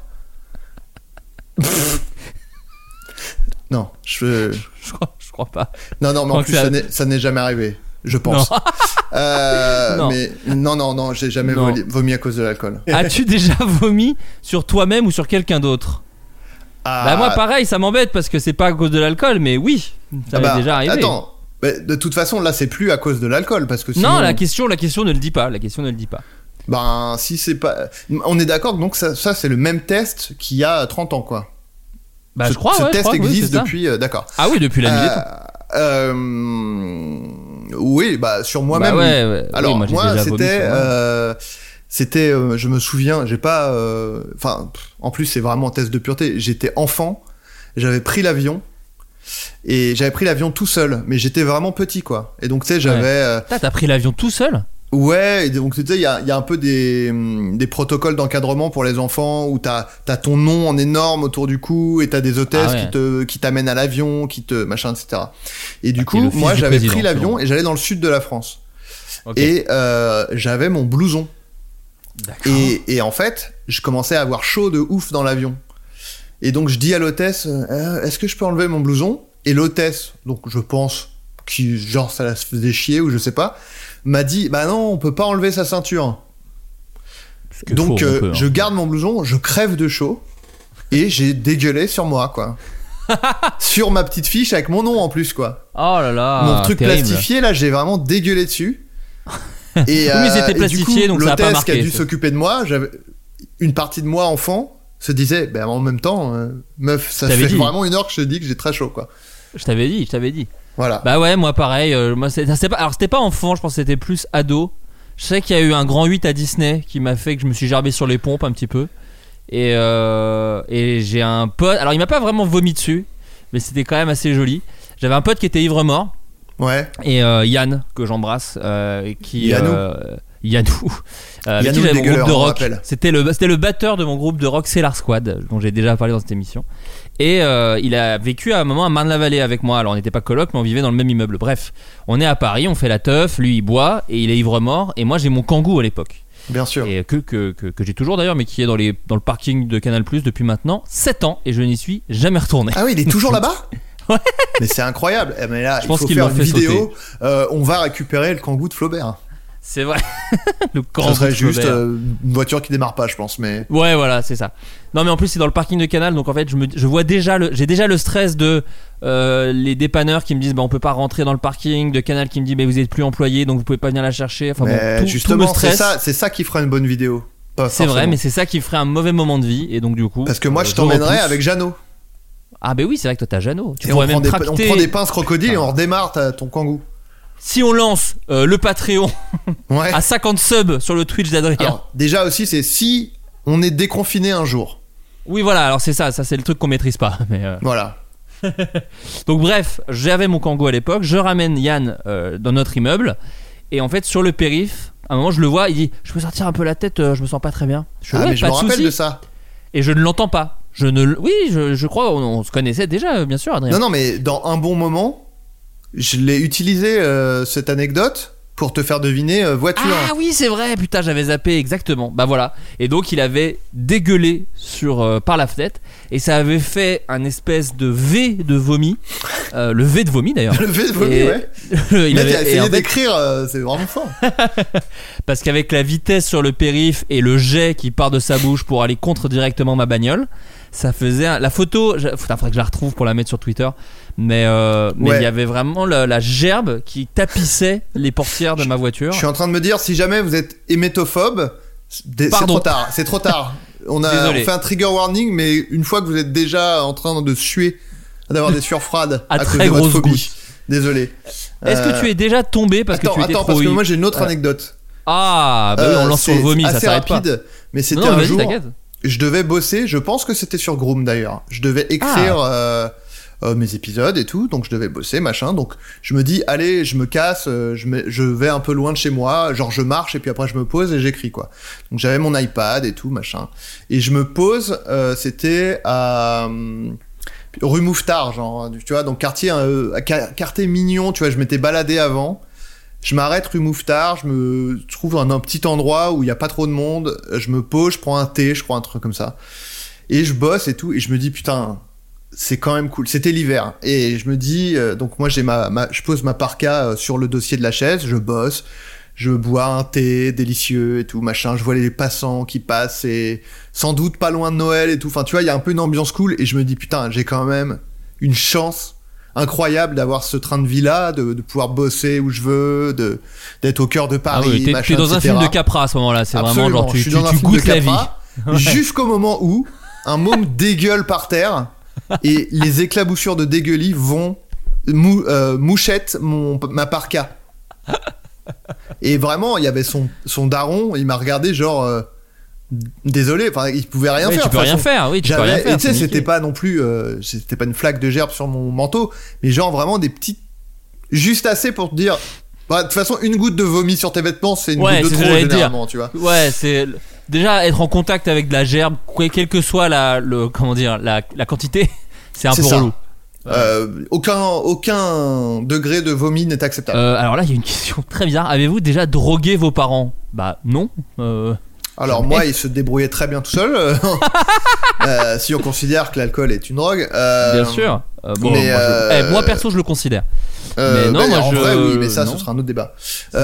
Non, je crois pas. Non, mais en plus, ça n'est jamais arrivé, je pense. Non. Mais non, j'ai jamais vomi à cause de l'alcool. As-tu déjà vomi sur toi-même ou sur quelqu'un d'autre? Bah moi pareil, ça m'embête parce que c'est pas à cause de l'alcool, mais oui, ça m'est déjà arrivé. Attends, de toute façon là c'est plus à cause de l'alcool parce que sinon... Non, la question ne le dit pas. Ben si c'est pas, on est d'accord donc ça c'est le même test qu'il y a 30 ans quoi. Bah je crois. Ce test oui, existe depuis, d'accord. Ah oui, depuis la nuit des temps. Oui, bah sur moi-même. Ouais. Alors oui, moi c'était, je me souviens, j'ai pas, en plus c'est vraiment un test de pureté. J'étais enfant, j'avais pris l'avion tout seul, mais j'étais vraiment petit quoi. Et donc tu sais j'avais. T'as pris l'avion tout seul? Ouais, et donc tu sais, il y a un peu des protocoles d'encadrement pour les enfants où t'as ton nom en énorme autour du cou et t'as des hôtesses qui t'amènent à l'avion, qui te machin, etc. Et du coup, moi j'avais pris l'avion et j'allais dans le sud de la France. Okay. Et j'avais mon blouson. D'accord. Et en fait, je commençais à avoir chaud de ouf dans l'avion. Et donc je dis à l'hôtesse, est-ce que je peux enlever mon blouson? Et l'hôtesse, donc je pense genre ça la faisait chier ou je sais pas, m'a dit bah non on peut pas enlever sa ceinture. Donc je garde mon blouson, je crève de chaud et j'ai dégueulé sur moi quoi. Sur ma petite fiche avec mon nom en plus quoi. Oh là là. Mon truc terrible. plastifié là j'ai vraiment dégueulé dessus. Et, oui, mais c'était plastifié donc ça a pas marqué. L'hôtesse qui a dû s'occuper de moi, j'avais une partie de moi enfant se disait ben en même temps meuf ça fait vraiment une heure que je te dis que j'ai très chaud quoi. Je t'avais dit. Voilà. Bah ouais, moi pareil. Moi c'était pas enfant, je pense que c'était plus ado. Je sais qu'il y a eu un grand 8 à Disney qui m'a fait que je me suis gerbé sur les pompes un petit peu. Et j'ai un pote. Alors il m'a pas vraiment vomi dessus, mais c'était quand même assez joli. J'avais un pote qui était ivre-mort. Ouais. Et Yann que j'embrasse, Yannou. Yannou le groupe de rock. C'était le batteur de mon groupe de rock Cellar Squad, dont j'ai déjà parlé dans cette émission. Et il a vécu à un moment à Marne-la-Vallée avec moi. Alors on n'était pas coloc, mais on vivait dans le même immeuble. Bref, on est à Paris, on fait la teuf. Lui il boit et il est ivre-mort. Et moi j'ai mon Kangoo à l'époque. Bien sûr. Et que j'ai toujours d'ailleurs, mais qui est dans le parking de Canal+ depuis maintenant 7 ans. Et je n'y suis jamais retourné. Ah oui, il est toujours là-bas. Ouais. Mais c'est incroyable. Mais là, je pense qu'il faire une vidéo. On va récupérer le Kangoo de Flaubert. C'est vrai. Le Kangoo. Ce serait juste une voiture qui démarre pas, je pense. Mais ouais, voilà, c'est ça. Non, mais en plus c'est dans le parking de Canal, donc en fait je vois déjà j'ai déjà le stress de les dépanneurs qui me disent bah on peut pas rentrer dans le parking, de Canal qui me dit mais vous êtes plus employé donc vous pouvez pas venir la chercher. Enfin mais bon, justement, tout le stress. c'est ça qui fera une bonne vidéo. C'est vrai, mais c'est ça qui ferait un mauvais moment de vie et donc du coup. Parce que moi je t'emmènerais avec Jeannot. Ah bah oui, c'est vrai que toi t'as Jeannot. On prend des pinces crocodiles et on redémarre ton Kangoo. Si on lance le Patreon à 50 subs sur le Twitch d'Adrien. Alors, déjà aussi, c'est si on est déconfiné un jour. Oui, voilà, alors c'est ça c'est le truc qu'on maîtrise pas. Mais voilà. Donc, bref, j'avais mon Kangoo à l'époque. Je ramène Yann dans notre immeuble. Et en fait, sur le périph', à un moment, je le vois. Il dit je peux sortir un peu la tête, je me sens pas très bien. Mais je me rappelle de ça. Et je ne l'entends pas. Je crois, on se connaissait déjà, bien sûr, Adrien. Non, mais dans un bon moment. Je l'ai utilisé cette anecdote pour te faire deviner voiture. Ah oui, c'est vrai, putain, j'avais zappé, exactement. Bah voilà. Et donc, il avait dégueulé par la fenêtre et ça avait fait un espèce de V de vomi. Le V de vomi d'ailleurs. Le V de vomi, et, ouais. Il avait avait essayé d'écrire, c'est vraiment fort. Parce qu'avec la vitesse sur le périph' et le jet qui part de sa bouche pour aller contre directement ma bagnole, ça faisait la photo. Faudrait que je la retrouve pour la mettre sur Twitter. Mais il y avait vraiment la gerbe qui tapissait les portières de ma voiture. Je suis en train de me dire, si jamais vous êtes hémétophobe, c'est trop tard. C'est trop tard. On fait un trigger warning, mais une fois que vous êtes déjà en train de suer, d'avoir des sueurs froides à cause de votre phobie. Désolé. Est-ce que tu es déjà tombé parce que tu étais trop parce que moi j'ai une autre anecdote. Ah, bah oui, on lance sur le vomi, ça s'arrête rapide, pas. Mais c'était un jour. Je devais bosser, je pense que c'était sur Groom d'ailleurs. Je devais écrire mes épisodes et tout, donc je devais bosser, machin. Donc je me dis, allez, je me casse, je vais un peu loin de chez moi, genre je marche et puis après je me pose et j'écris quoi. Donc j'avais mon iPad et tout, machin. Et je me pose, c'était à rue Mouffetard, genre, tu vois, donc quartier mignon, tu vois, je m'étais baladé avant. Je m'arrête rue Mouffetard, je me trouve un petit endroit où il y a pas trop de monde, je me pose, je prends un thé, je crois, un truc comme ça. Et je bosse et tout, et je me dis, putain, c'est quand même cool. C'était l'hiver. Et je me dis, donc moi j'ai je pose ma parka sur le dossier de la chaise, je bosse, je bois un thé délicieux et tout, machin, je vois les passants qui passent, et sans doute pas loin de Noël et tout. Enfin, tu vois, il y a un peu une ambiance cool, et je me dis, putain, j'ai quand même une chance incroyable d'avoir ce train de vie là, de pouvoir bosser où je veux, d'être au cœur de Paris, machin, t'es dans etc. un film de Capra à ce moment-là, c'est Absolument, vraiment genre je suis dans un film goûtes de la vie. Capra, jusqu'au moment où un môme dégueule par terre et les éclaboussures de dégueulis vont mouchette ma parka. Et vraiment, il y avait son daron, il m'a regardé genre désolé, enfin il pouvait rien faire. Tu peux rien faire, oui, tu peux rien faire. Et tu sais, c'était pas non plus c'était pas une flaque de gerbe sur mon manteau, mais genre vraiment des petites, juste assez pour te dire, bah, de toute façon une goutte de vomi sur tes vêtements, c'est une goutte de trop généralement, tu vois. Ouais, c'est déjà être en contact avec de la gerbe, quelle que soit la quantité, c'est un peu relou. Aucun degré de vomi n'est acceptable. Alors là, il y a une question très bizarre. Avez-vous déjà drogué vos parents ? Bah non. Alors moi, il se débrouillait très bien tout seul. Si on considère que l'alcool est une drogue. Bien sûr. Moi perso, je le considère. Mais non, moi en vrai, oui, mais ça, ce sera un autre débat.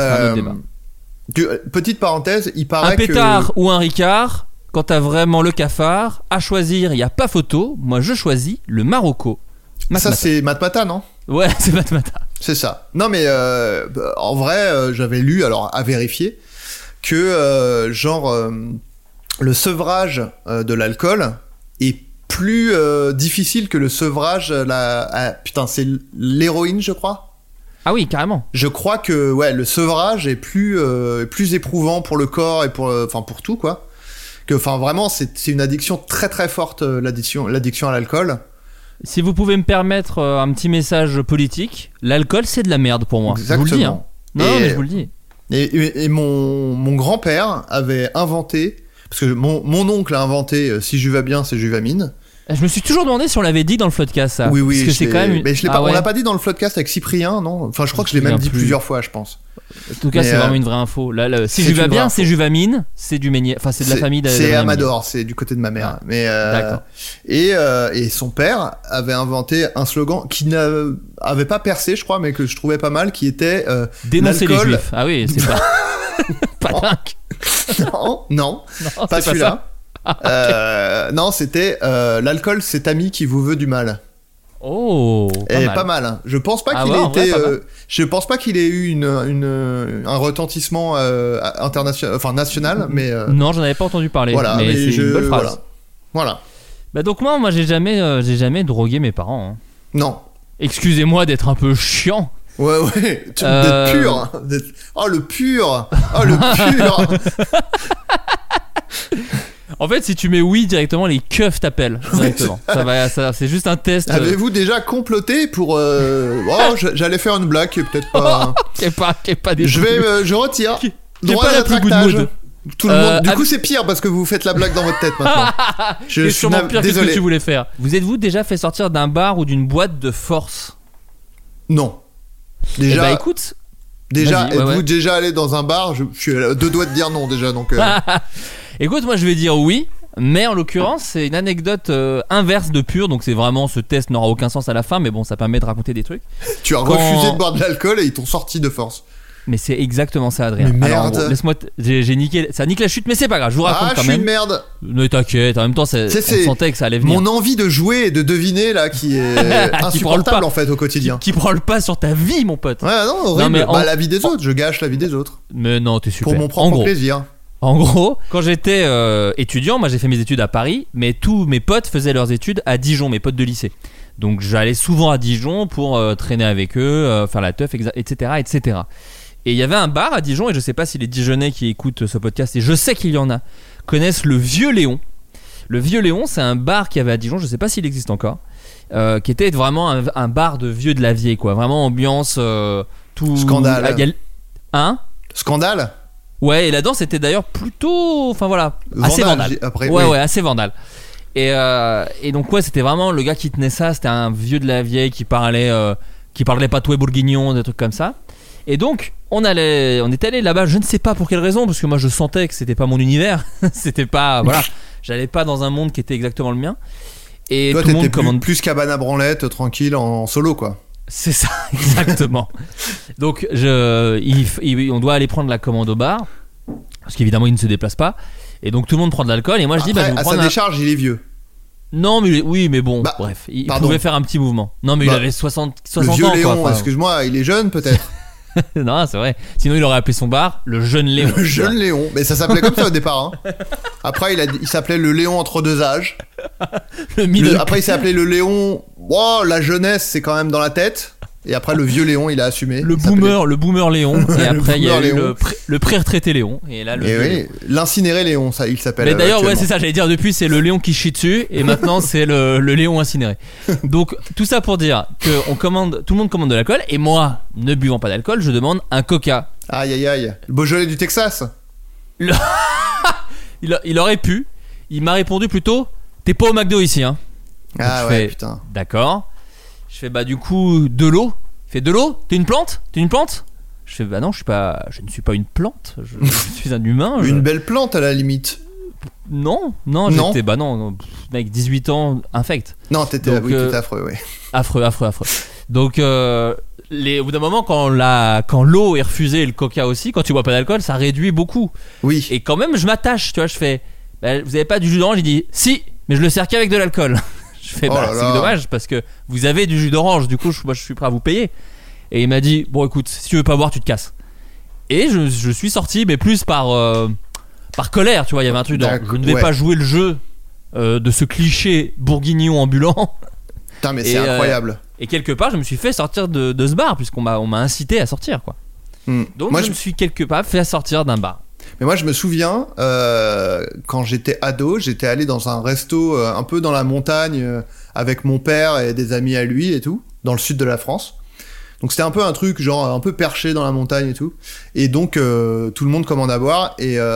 Petite parenthèse, il paraît que... Un pétard ou un ricard, quand t'as vraiment le cafard, à choisir, il n'y a pas photo. Moi, je choisis le Marocco. Ça, c'est Matmata, non ? Ouais, c'est Matmata. C'est ça. Non, mais en vrai, j'avais lu, alors à vérifier, que le sevrage de l'alcool est plus difficile que le sevrage c'est l'héroïne, je crois. Ah oui, carrément. Je crois que le sevrage est plus éprouvant pour le corps et pour tout quoi. Que vraiment c'est une addiction très très forte, l'addiction à l'alcool. Si vous pouvez me permettre un petit message politique, l'alcool c'est de la merde pour moi. Exactement. Je vous le dis. Hein. Non, mais je vous le dis. Et mon grand-père avait inventé, parce que mon oncle a inventé si je vais bien, c'est Juvamine. Je me suis toujours demandé si on l'avait dit dans le Floodcast, ça. Oui, parce que c'est quand même. Mais on l'a pas dit dans le Floodcast avec Cyprien, non ? Enfin, je crois que je l'ai même dit plusieurs fois, je pense. En tout cas, c'est vraiment une vraie info. Là, si je vais bien, c'est Juvamine, c'est du Ménier. Enfin, c'est de la famille de. C'est Amador, c'est du côté de ma mère. Mais d'accord. Et son père avait inventé un slogan qui n'avait pas percé, je crois, mais que je trouvais pas mal, qui était dénoncer les juifs. Ah oui, c'est pas. Pas dingue. Non, pas celui-là. Non, c'était l'alcool, c'est ami qui vous veut du mal. Oh, pas mal. Hein. Je pense pas qu'il ait été. Je pense pas qu'il ait eu un retentissement international, enfin national, mais. Non, j'en avais pas entendu parler. Voilà, mais c'est une belle phrase. Voilà. Bah donc moi, j'ai jamais drogué mes parents. Hein. Non. Excusez-moi d'être un peu chiant. Ouais, d'être pur. Oh le pur. Oh le pur. En fait, si tu mets oui directement, les keufs t'appellent directement. Ça, c'est juste un test. Avez-vous déjà comploté pour j'allais faire une blague qui est peut-être pas. qui est pas des. Je retire. Droit à l'attractage. Tout le monde. Du coup, c'est pire parce que vous faites la blague dans votre tête maintenant. C'est sûrement pire que ce que tu voulais faire. Vous êtes-vous déjà fait sortir d'un bar ou d'une boîte de force ? Non. Déjà. Bah écoute. Déjà, Vas-y, ouais, êtes-vous ouais. déjà allé dans un bar? Je suis à deux doigts de dire non déjà, donc. Écoute, moi je vais dire oui, mais en l'occurrence c'est une anecdote inverse de pure, donc c'est vraiment ce test n'aura aucun sens à la fin, mais bon ça permet de raconter des trucs. Tu as Quand- refusé de boire de l'alcool et ils t'ont sorti de force. Mais c'est exactement ça, Adrien. Mais Alors, en merde. gros, laisse-moi, j'ai niqué, ça nique la chute, mais c'est pas grave, je vous raconte Ah, je quand suis même. une merde. Ne t'inquiète, en même temps on sentait que ça allait venir. Mon envie de jouer et de deviner là qui est Qui prend le insupportable pas. en fait au quotidien. Qui prend le pas sur ta vie, mon pote. Ouais, non, horrible. mais Bah, la vie des autres, je gâche la vie des autres. Mais non, t'es super. Pour mon En propre gros, plaisir. En gros, quand j'étais étudiant, moi j'ai fait mes études à Paris, mais tous mes potes faisaient leurs études à Dijon, mes potes de lycée. Donc j'allais souvent à Dijon pour traîner avec eux, faire la teuf, etc., etc. Et il y avait un bar à Dijon, et je sais pas si les Dijonnais qui écoutent ce podcast, et je sais qu'il y en a, connaissent le Vieux Léon. Le Vieux Léon, c'est un bar qu'il y avait à Dijon, je sais pas s'il existe encore, qui était vraiment un bar de vieux de la vieille, quoi. Vraiment ambiance tout. Scandale. Hein? Scandale. Ouais, et la danse était d'ailleurs plutôt, enfin voilà, assez Vandale, vandale. après, ouais, oui. ouais, assez vandale. Et donc ouais, c'était vraiment le gars qui tenait ça, c'était un vieux de la vieille qui parlait patoué bourguignon, des trucs comme ça. Et donc on était allé là-bas, je ne sais pas pour quelle raison, parce que moi je sentais que c'était pas mon univers, c'était pas, voilà, j'allais pas dans un monde qui était exactement le mien. Et Toi, tout le monde t'étais commande. plus cabane à branlette, tranquille, en solo quoi. C'est ça, exactement. Donc on doit aller prendre la commande au bar, parce qu'évidemment il ne se déplace pas. Et donc tout le monde prend de l'alcool, et moi je dis Après, je vais à prendre sa décharge, il est vieux. Non mais oui, mais bon, Bah, bref, il pardon. pouvait faire un petit mouvement. Non mais Bah, il avait 60 Le vieux ans Léon, quoi. Enfin, excuse-moi, il est jeune peut-être. non, c'est vrai. Sinon il aurait appelé son bar le jeune Léon. Le jeune Léon, mais ça s'appelait comme ça au départ. Hein. Après, il s'appelait le Léon entre deux âges. Après, il s'est appelé le Léon. Wow, la jeunesse, c'est quand même dans la tête. Et après, le vieux Léon, il a assumé. Le boomer Léon. Et après il y a boomer eu Léon. le pré-retraité Léon. Et là le Et vieux oui, Léon. l'incinéré Léon, ça, il s'appelle. Mais d'ailleurs, ouais, actuellement. c'est ça, j'allais dire, depuis c'est le Léon qui chie dessus, et maintenant c'est le Léon incinéré. Donc, tout ça pour dire que tout le monde commande de l'alcool, et moi, ne buvant pas d'alcool, je demande un coca. Aïe aïe aïe. Le Beaujolais du Texas. Il aurait pu, il m'a répondu plutôt, t'es pas au McDo ici, hein. Donc, Ah je ouais, fais, putain. d'accord. Je fais, bah, du coup, de l'eau. Il fait, de l'eau? T'es une plante? Je fais, bah non, je ne suis pas une plante, je suis un humain. Une belle plante à la limite. Non, Non. j'étais, bah non, mec, 18 ans, infect. Non, t'étais t'étais affreux, ouais. Affreux. Donc, au bout d'un moment, quand l'eau est refusée et le coca aussi, quand tu bois pas d'alcool, ça réduit beaucoup. Oui. Et quand même, je m'attache, tu vois, je fais, bah, vous avez pas du jus d'orange? Il dit, si, mais je le sers qu'avec de l'alcool. Je fais, Oh bah, là c'est là. dommage parce que vous avez du jus d'orange, du coup, moi, je suis prêt à vous payer. Et il m'a dit, bon, écoute, si tu veux pas boire, tu te casses. Et je suis sorti, mais plus par colère, tu vois, il y avait un truc dans, je ne vais Ouais. pas jouer le jeu de ce cliché bourguignon ambulant. Putain, mais Et, c'est incroyable. Et quelque part, je me suis fait sortir de ce bar, puisqu'on m'a incité à sortir, quoi. Donc Moi, je me suis quelque part fait sortir d'un bar. Mais moi, je me souviens, quand j'étais ado, j'étais allé dans un resto un peu dans la montagne avec mon père et des amis à lui et tout, dans le sud de la France. Donc c'était un peu un truc genre un peu perché dans la montagne et tout. Et donc tout le monde commande à boire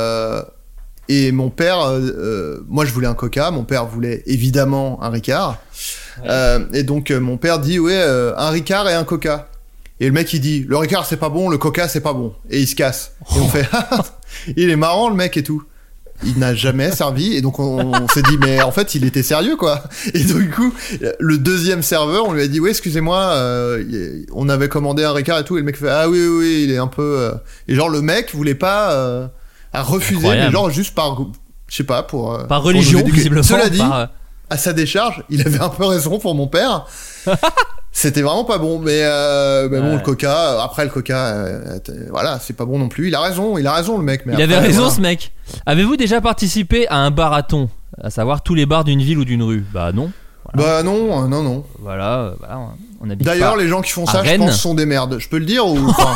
et mon père, moi je voulais un coca, mon père voulait évidemment un Ricard. Et donc mon père dit ouais un Ricard et un coca. Et le mec il dit le Ricard c'est pas bon, le coca c'est pas bon. Et il se casse. Et on fait il est marrant le mec et tout. Il n'a jamais servi et donc on s'est dit mais en fait il était sérieux quoi. Et du coup le deuxième serveur on lui a dit oui excusez-moi on avait commandé un Ricard et tout et le mec fait ah oui il est un peu et genre le mec voulait pas à refuser Incroyable. mais genre juste par je sais pas pour Par religion, pour nous éduquer. visiblement. Cela dit par, à sa décharge il avait un peu raison pour mon père. C'était vraiment pas bon, mais bon, le coca, après le coca, voilà, c'est pas bon non plus. Il a raison le mec. Mais il après, avait raison voilà. ce mec. Avez-vous déjà participé à un barathon, à savoir tous les bars d'une ville ou d'une rue? Bah non. Bah non. Voilà, on habite D'ailleurs, pas les gens qui font à ça, je Rennes. pense, sont des merdes. Je peux le dire ou enfin,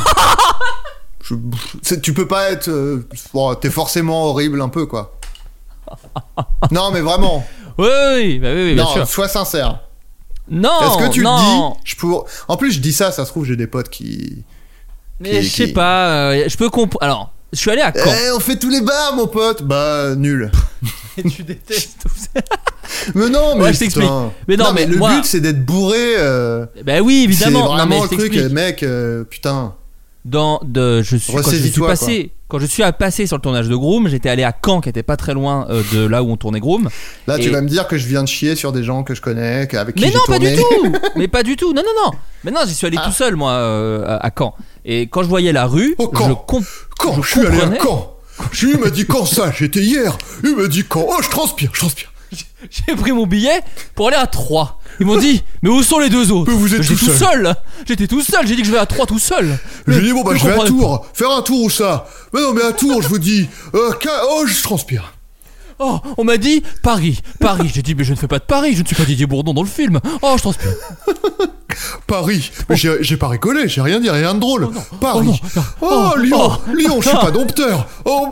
tu peux pas être. Bon, t'es forcément horrible un peu, quoi. Non, mais vraiment. Oui, bien Non, sûr. sois sincère. Non, Est-ce que tu non. le dis En plus, je dis ça se trouve, j'ai des potes qui. Mais je sais pas, je peux comprendre. Alors, je suis allé à Caen. On fait tous les bars, mon pote. Bah, nul. Tu détestes. Mais non, mais Ouais, je t'explique. putain. Mais non, mais le moi- but c'est d'être bourré. Bah oui, évidemment. C'est Non, mais vraiment je le truc, t'explique. mec. Putain. quand je suis passé sur le tournage de Groom, j'étais allé à Caen, qui était pas très loin de là où on tournait Groom. Là, tu vas me dire que je viens de chier sur des gens que je connais, avec qui j'ai tourné. Mais non, pas du tout. Mais pas du tout. Non. Mais non, j'y suis allé tout seul, moi, à Caen. Et quand je voyais la rue, je suis allé à Caen. Il m'a dit quand ça, j'étais hier. Il m'a dit quand. Oh, je transpire. J'ai pris mon billet pour aller à Troyes. Ils m'ont dit, mais où sont les deux autres? Mais vous êtes tout seul. J'étais tout seul, j'ai dit que je vais à Troyes tout seul. J'ai dit, bon bah je vais à Tours. Faire un tour où ça? Mais non, mais à Tours, je vous dis, je transpire. Oh, on m'a dit Paris. J'ai dit, mais je ne fais pas de Paris, je ne suis pas Didier Bourdon dans le film. Oh, je transpire. Paris. Mais j'ai pas rigolé, j'ai rien dit, rien de drôle. Paris. Lyon, je suis pas dompteur.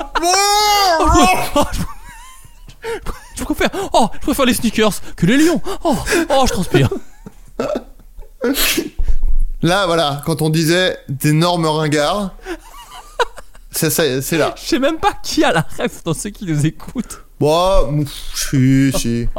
Je préfère les sneakers que les lions. Je transpire. Là, voilà, quand on disait d'énormes ringards, c'est là. Je sais même pas qui a la ref dans ceux qui nous écoutent. Si.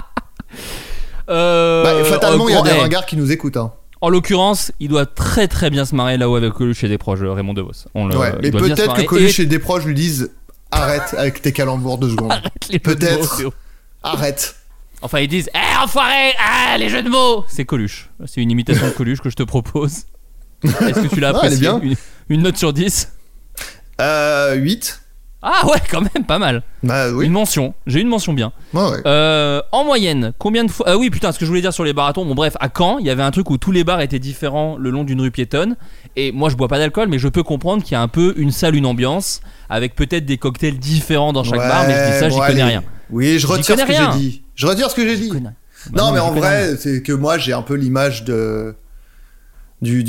Fatalement, il y a des ringards qui nous écoutent. Hein. En l'occurrence, il doit très très bien se marrer là-haut avec Coluche et Desproges, Raymond DeVos. Mais peut-être que Coluche et Desproges lui disent arrête avec tes calembours 2 secondes. Peut-être. Arrête. Enfin, ils disent enfoiré, les jeux de mots. C'est Coluche. C'est une imitation de Coluche que je te propose. Est-ce que tu l'as apprécié? Une note sur 10? 8. Ah ouais, quand même, pas mal. Bah oui. Une mention. J'ai une mention bien. Ouais. En moyenne, combien de fois... oui, putain, ce que je voulais dire sur les barathons. Bon, bref, à Caen, il y avait un truc où tous les bars étaient différents le long d'une rue piétonne. Et moi, je bois pas d'alcool, mais je peux comprendre qu'il y a un peu une salle, une ambiance, avec peut-être des cocktails différents dans chaque bar. Mais je dis ça, j'y connais rien. Oui, je retire ce que j'ai dit. Non, mais en vrai, c'est que moi, j'ai un peu l'image de... le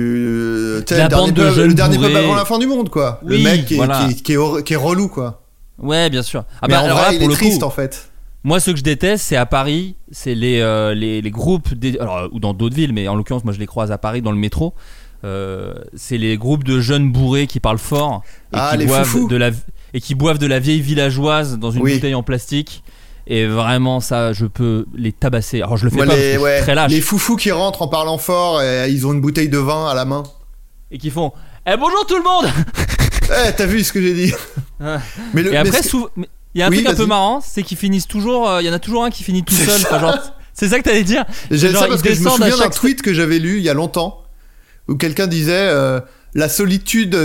dernier peuple avant la fin du monde, quoi. Oui, le mec qui est relou, quoi. Ouais, bien sûr. Mais en vrai, il est triste, en fait. Moi, ce que je déteste, c'est à Paris, c'est les groupes, ou dans d'autres villes, mais en l'occurrence, moi, je les croise à Paris dans le métro. C'est les groupes de jeunes bourrés qui parlent fort et qui boivent de la vieille villageoise dans une bouteille en plastique. Et vraiment, ça, je peux les tabasser. Alors, je le fais pas parce que je suis très lâche. Les foufous qui rentrent en parlant fort et ils ont une bouteille de vin à la main. Et qui font bonjour tout le monde. T'as vu ce que j'ai dit? Et après, il y a un truc un peu marrant, c'est qu'ils finissent toujours. Il y en a toujours un qui finit tout seul. C'est ça que t'allais dire? J'ai ça parce que je me souviens d'un tweet que j'avais lu il y a longtemps où quelqu'un disait la solitude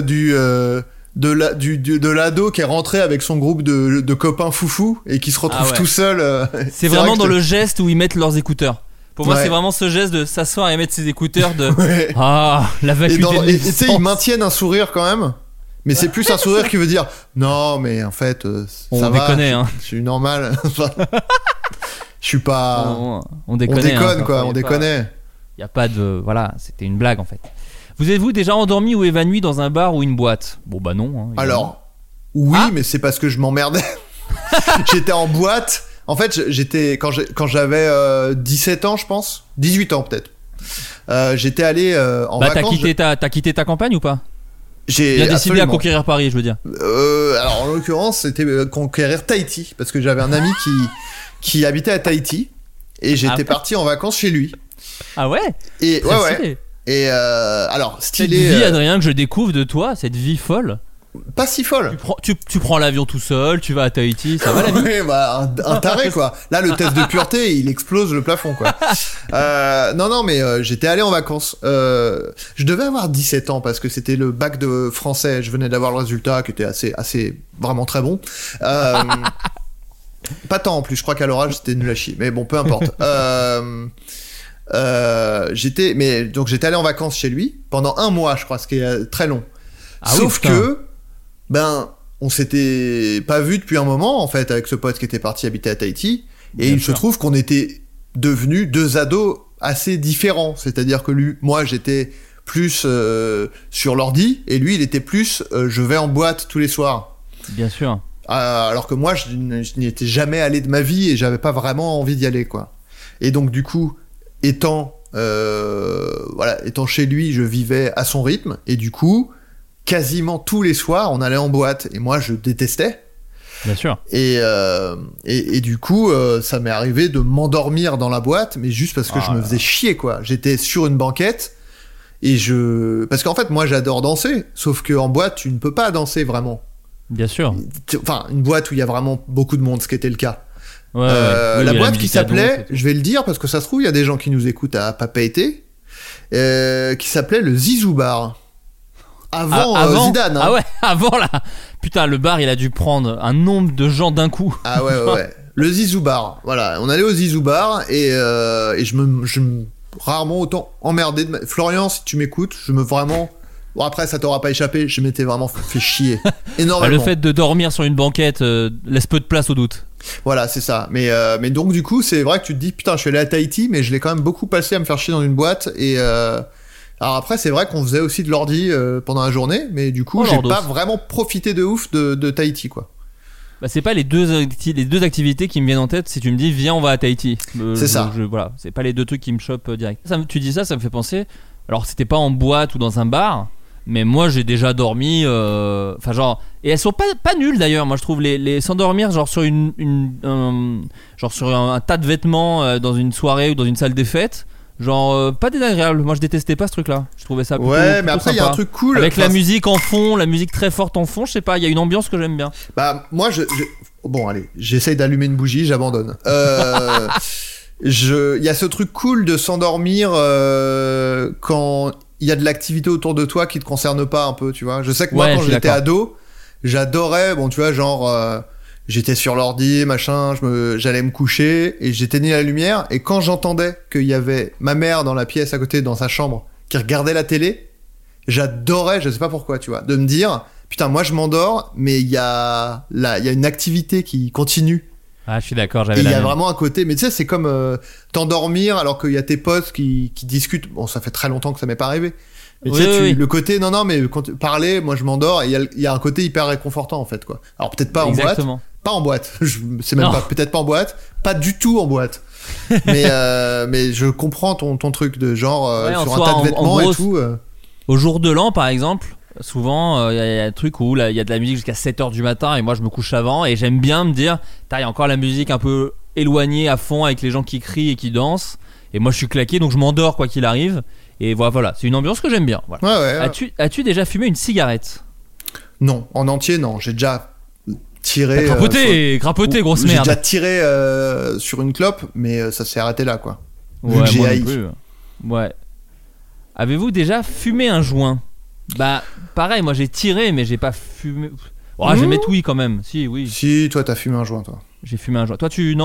de l'ado qui est rentré avec son groupe de copains foufous et qui se retrouve tout seul. C'est vraiment dans le geste où ils mettent leurs écouteurs. Pour moi, c'est vraiment ce geste de s'asseoir et mettre ses écouteurs la vacuité. Et tu sais, ils maintiennent un sourire quand même. Mais c'est plus un sourire qui veut dire non, mais en fait, ça va. Je suis normal. Je suis pas. On déconne, quoi. On déconne. Il y a pas de. Voilà, c'était une blague en fait. Vous êtes-vous déjà endormi ou évanoui dans un bar ou une boîte? Bon bah non. Alors, oui, mais c'est parce que je m'emmerdais. J'étais en boîte. En fait, j'étais quand j'avais 17 ans, je pense, 18 ans peut-être. J'étais allé en vacances. T'as quitté ta campagne ou pas? J'ai décidé absolument à conquérir Paris, je veux dire. Alors en l'occurrence, c'était conquérir Tahiti parce que j'avais un ami qui habitait à Tahiti et j'étais parti en vacances chez lui. Ah ouais? Et ouais. Et alors stylé. Cette vie, Adrien, que je découvre de toi, cette vie folle. Pas si folle. Tu prends l'avion tout seul, tu vas à Tahiti, ça va la vie? Oui, bah un taré quoi. Là, le test de pureté, il explose le plafond quoi. Non, mais j'étais allé en vacances. Je devais avoir 17 ans parce que c'était le bac de français. Je venais d'avoir le résultat qui était assez vraiment très bon. Pas tant en plus. Je crois qu'à l'oral c'était nul à chier. Mais bon, peu importe. J'étais allé en vacances chez lui pendant 1 mois, je crois, ce qui est très long. Sauf que on s'était pas vu depuis un moment en fait avec ce pote qui était parti habiter à Tahiti et il se trouve qu'on était devenus 2 ados assez différents, c'est-à-dire que moi j'étais plus sur l'ordi et lui il était plus je vais en boîte tous les soirs. Bien sûr. Alors que moi je n'y étais jamais allé de ma vie et j'avais pas vraiment envie d'y aller quoi. Et donc du coup étant chez lui, je vivais à son rythme et du coup quasiment tous les soirs on allait en boîte et moi je détestais. Bien sûr. Et du coup ça m'est arrivé de m'endormir dans la boîte mais juste parce que je me faisais chier quoi. J'étais sur une banquette Parce qu'en fait, moi, j'adore danser, sauf qu'en boîte, tu ne peux pas danser vraiment. Bien sûr. Enfin, une boîte où il y a vraiment beaucoup de monde, ce qui était le cas. Ouais, la oui, boîte qui s'appelait, je vais le dire parce que ça se trouve, il y a des gens qui nous écoutent à Papa Été, qui s'appelait le Zizou Bar. Avant Zidane. Hein. Ah ouais, avant là. Putain, le bar, il a dû prendre un nombre de gens d'un coup. Ah ouais. Le Zizou Bar. Voilà, on allait au Zizou Bar et je me rarement autant emmerdé. Florian, si tu m'écoutes, vraiment. Bon, après, ça t'aura pas échappé, je m'étais vraiment fait chier. Énormément. Le fait de dormir sur une banquette laisse peu de place au doute. Voilà, c'est ça. Mais donc, du coup, c'est vrai que tu te dis, putain, je suis allé à Tahiti, mais je l'ai quand même beaucoup passé à me faire chier dans une boîte. Et alors après, c'est vrai qu'on faisait aussi de l'ordi pendant la journnée, mais du coup, j'ai pas vraiment profité de ouf de Tahiti, quoi. Bah, c'est pas les deux activités qui me viennent en tête si tu me dis viens on va à Tahiti. C'est ça. Voilà, c'est pas les deux trucs qui me chopent direct. Tu dis ça me fait penser. Alors c'était pas en boîte ou dans un bar, mais moi j'ai déjà dormi. Enfin genre et elles sont pas nulles d'ailleurs. Moi je trouve les s'endormir genre sur genre sur un tas de vêtements dans une soirée ou dans une salle des fêtes. Genre pas désagréable, moi je détestais pas ce truc là, je trouvais ça plutôt, ouais, mais plutôt après il y a un truc cool avec la musique en fond, la musique très forte en fond, je sais pas, il y a une ambiance que j'aime bien. Bah moi bon allez, j'essaye d'allumer une bougie, j'abandonne. Il y a ce truc cool de s'endormir quand il y a de l'activité autour de toi qui te concerne pas un peu, tu vois. Je sais que moi quand j'étais ado, j'adorais, bon tu vois, genre j'étais sur l'ordi, machin, j'allais me coucher et j'éteignais la lumière et quand j'entendais qu'il y avait ma mère dans la pièce à côté, dans sa chambre, qui regardait la télé, j'adorais, je sais pas pourquoi, tu vois, de me dire, putain, moi je m'endors, mais il y a une activité qui continue. Ah, je suis d'accord, j'avais et la il y a même. vraiment un côté, mais tu sais, c'est comme t'endormir alors qu'il y a tes potes qui discutent. Bon, ça fait très longtemps que ça m'est pas arrivé. Mais tu sais, le côté, non, mais quand parler, moi je m'endors, et il y a un côté hyper réconfortant en fait, quoi. Alors peut-être pas en boîte. Pas en boîte, c'est même pas, peut-être pas en boîte, pas du tout en boîte. mais je comprends ton truc de genre sur un tas de vêtements et tout. Au jour de l'an, par exemple, souvent il y a un truc où il y a de la musique jusqu'à 7h du matin et moi je me couche avant et j'aime bien me dire, il y a encore la musique un peu éloignée à fond avec les gens qui crient et qui dansent et moi je suis claqué donc je m'endors quoi qu'il arrive et voilà, c'est une ambiance que j'aime bien. Voilà. Ouais. As-tu déjà fumé une cigarette ? Non, en entier non, j'ai déjà tiré grappoté grosse merde. J'ai déjà tiré sur une clope mais ça s'est arrêté là quoi. Ouais, moi non plus. Ouais. Avez-vous déjà fumé un joint ? Bah pareil, moi j'ai tiré mais j'ai pas fumé. Je vais mettre oui quand même. Oui. Si, toi t'as fumé un joint toi. J'ai fumé un joint. Toi tu non ?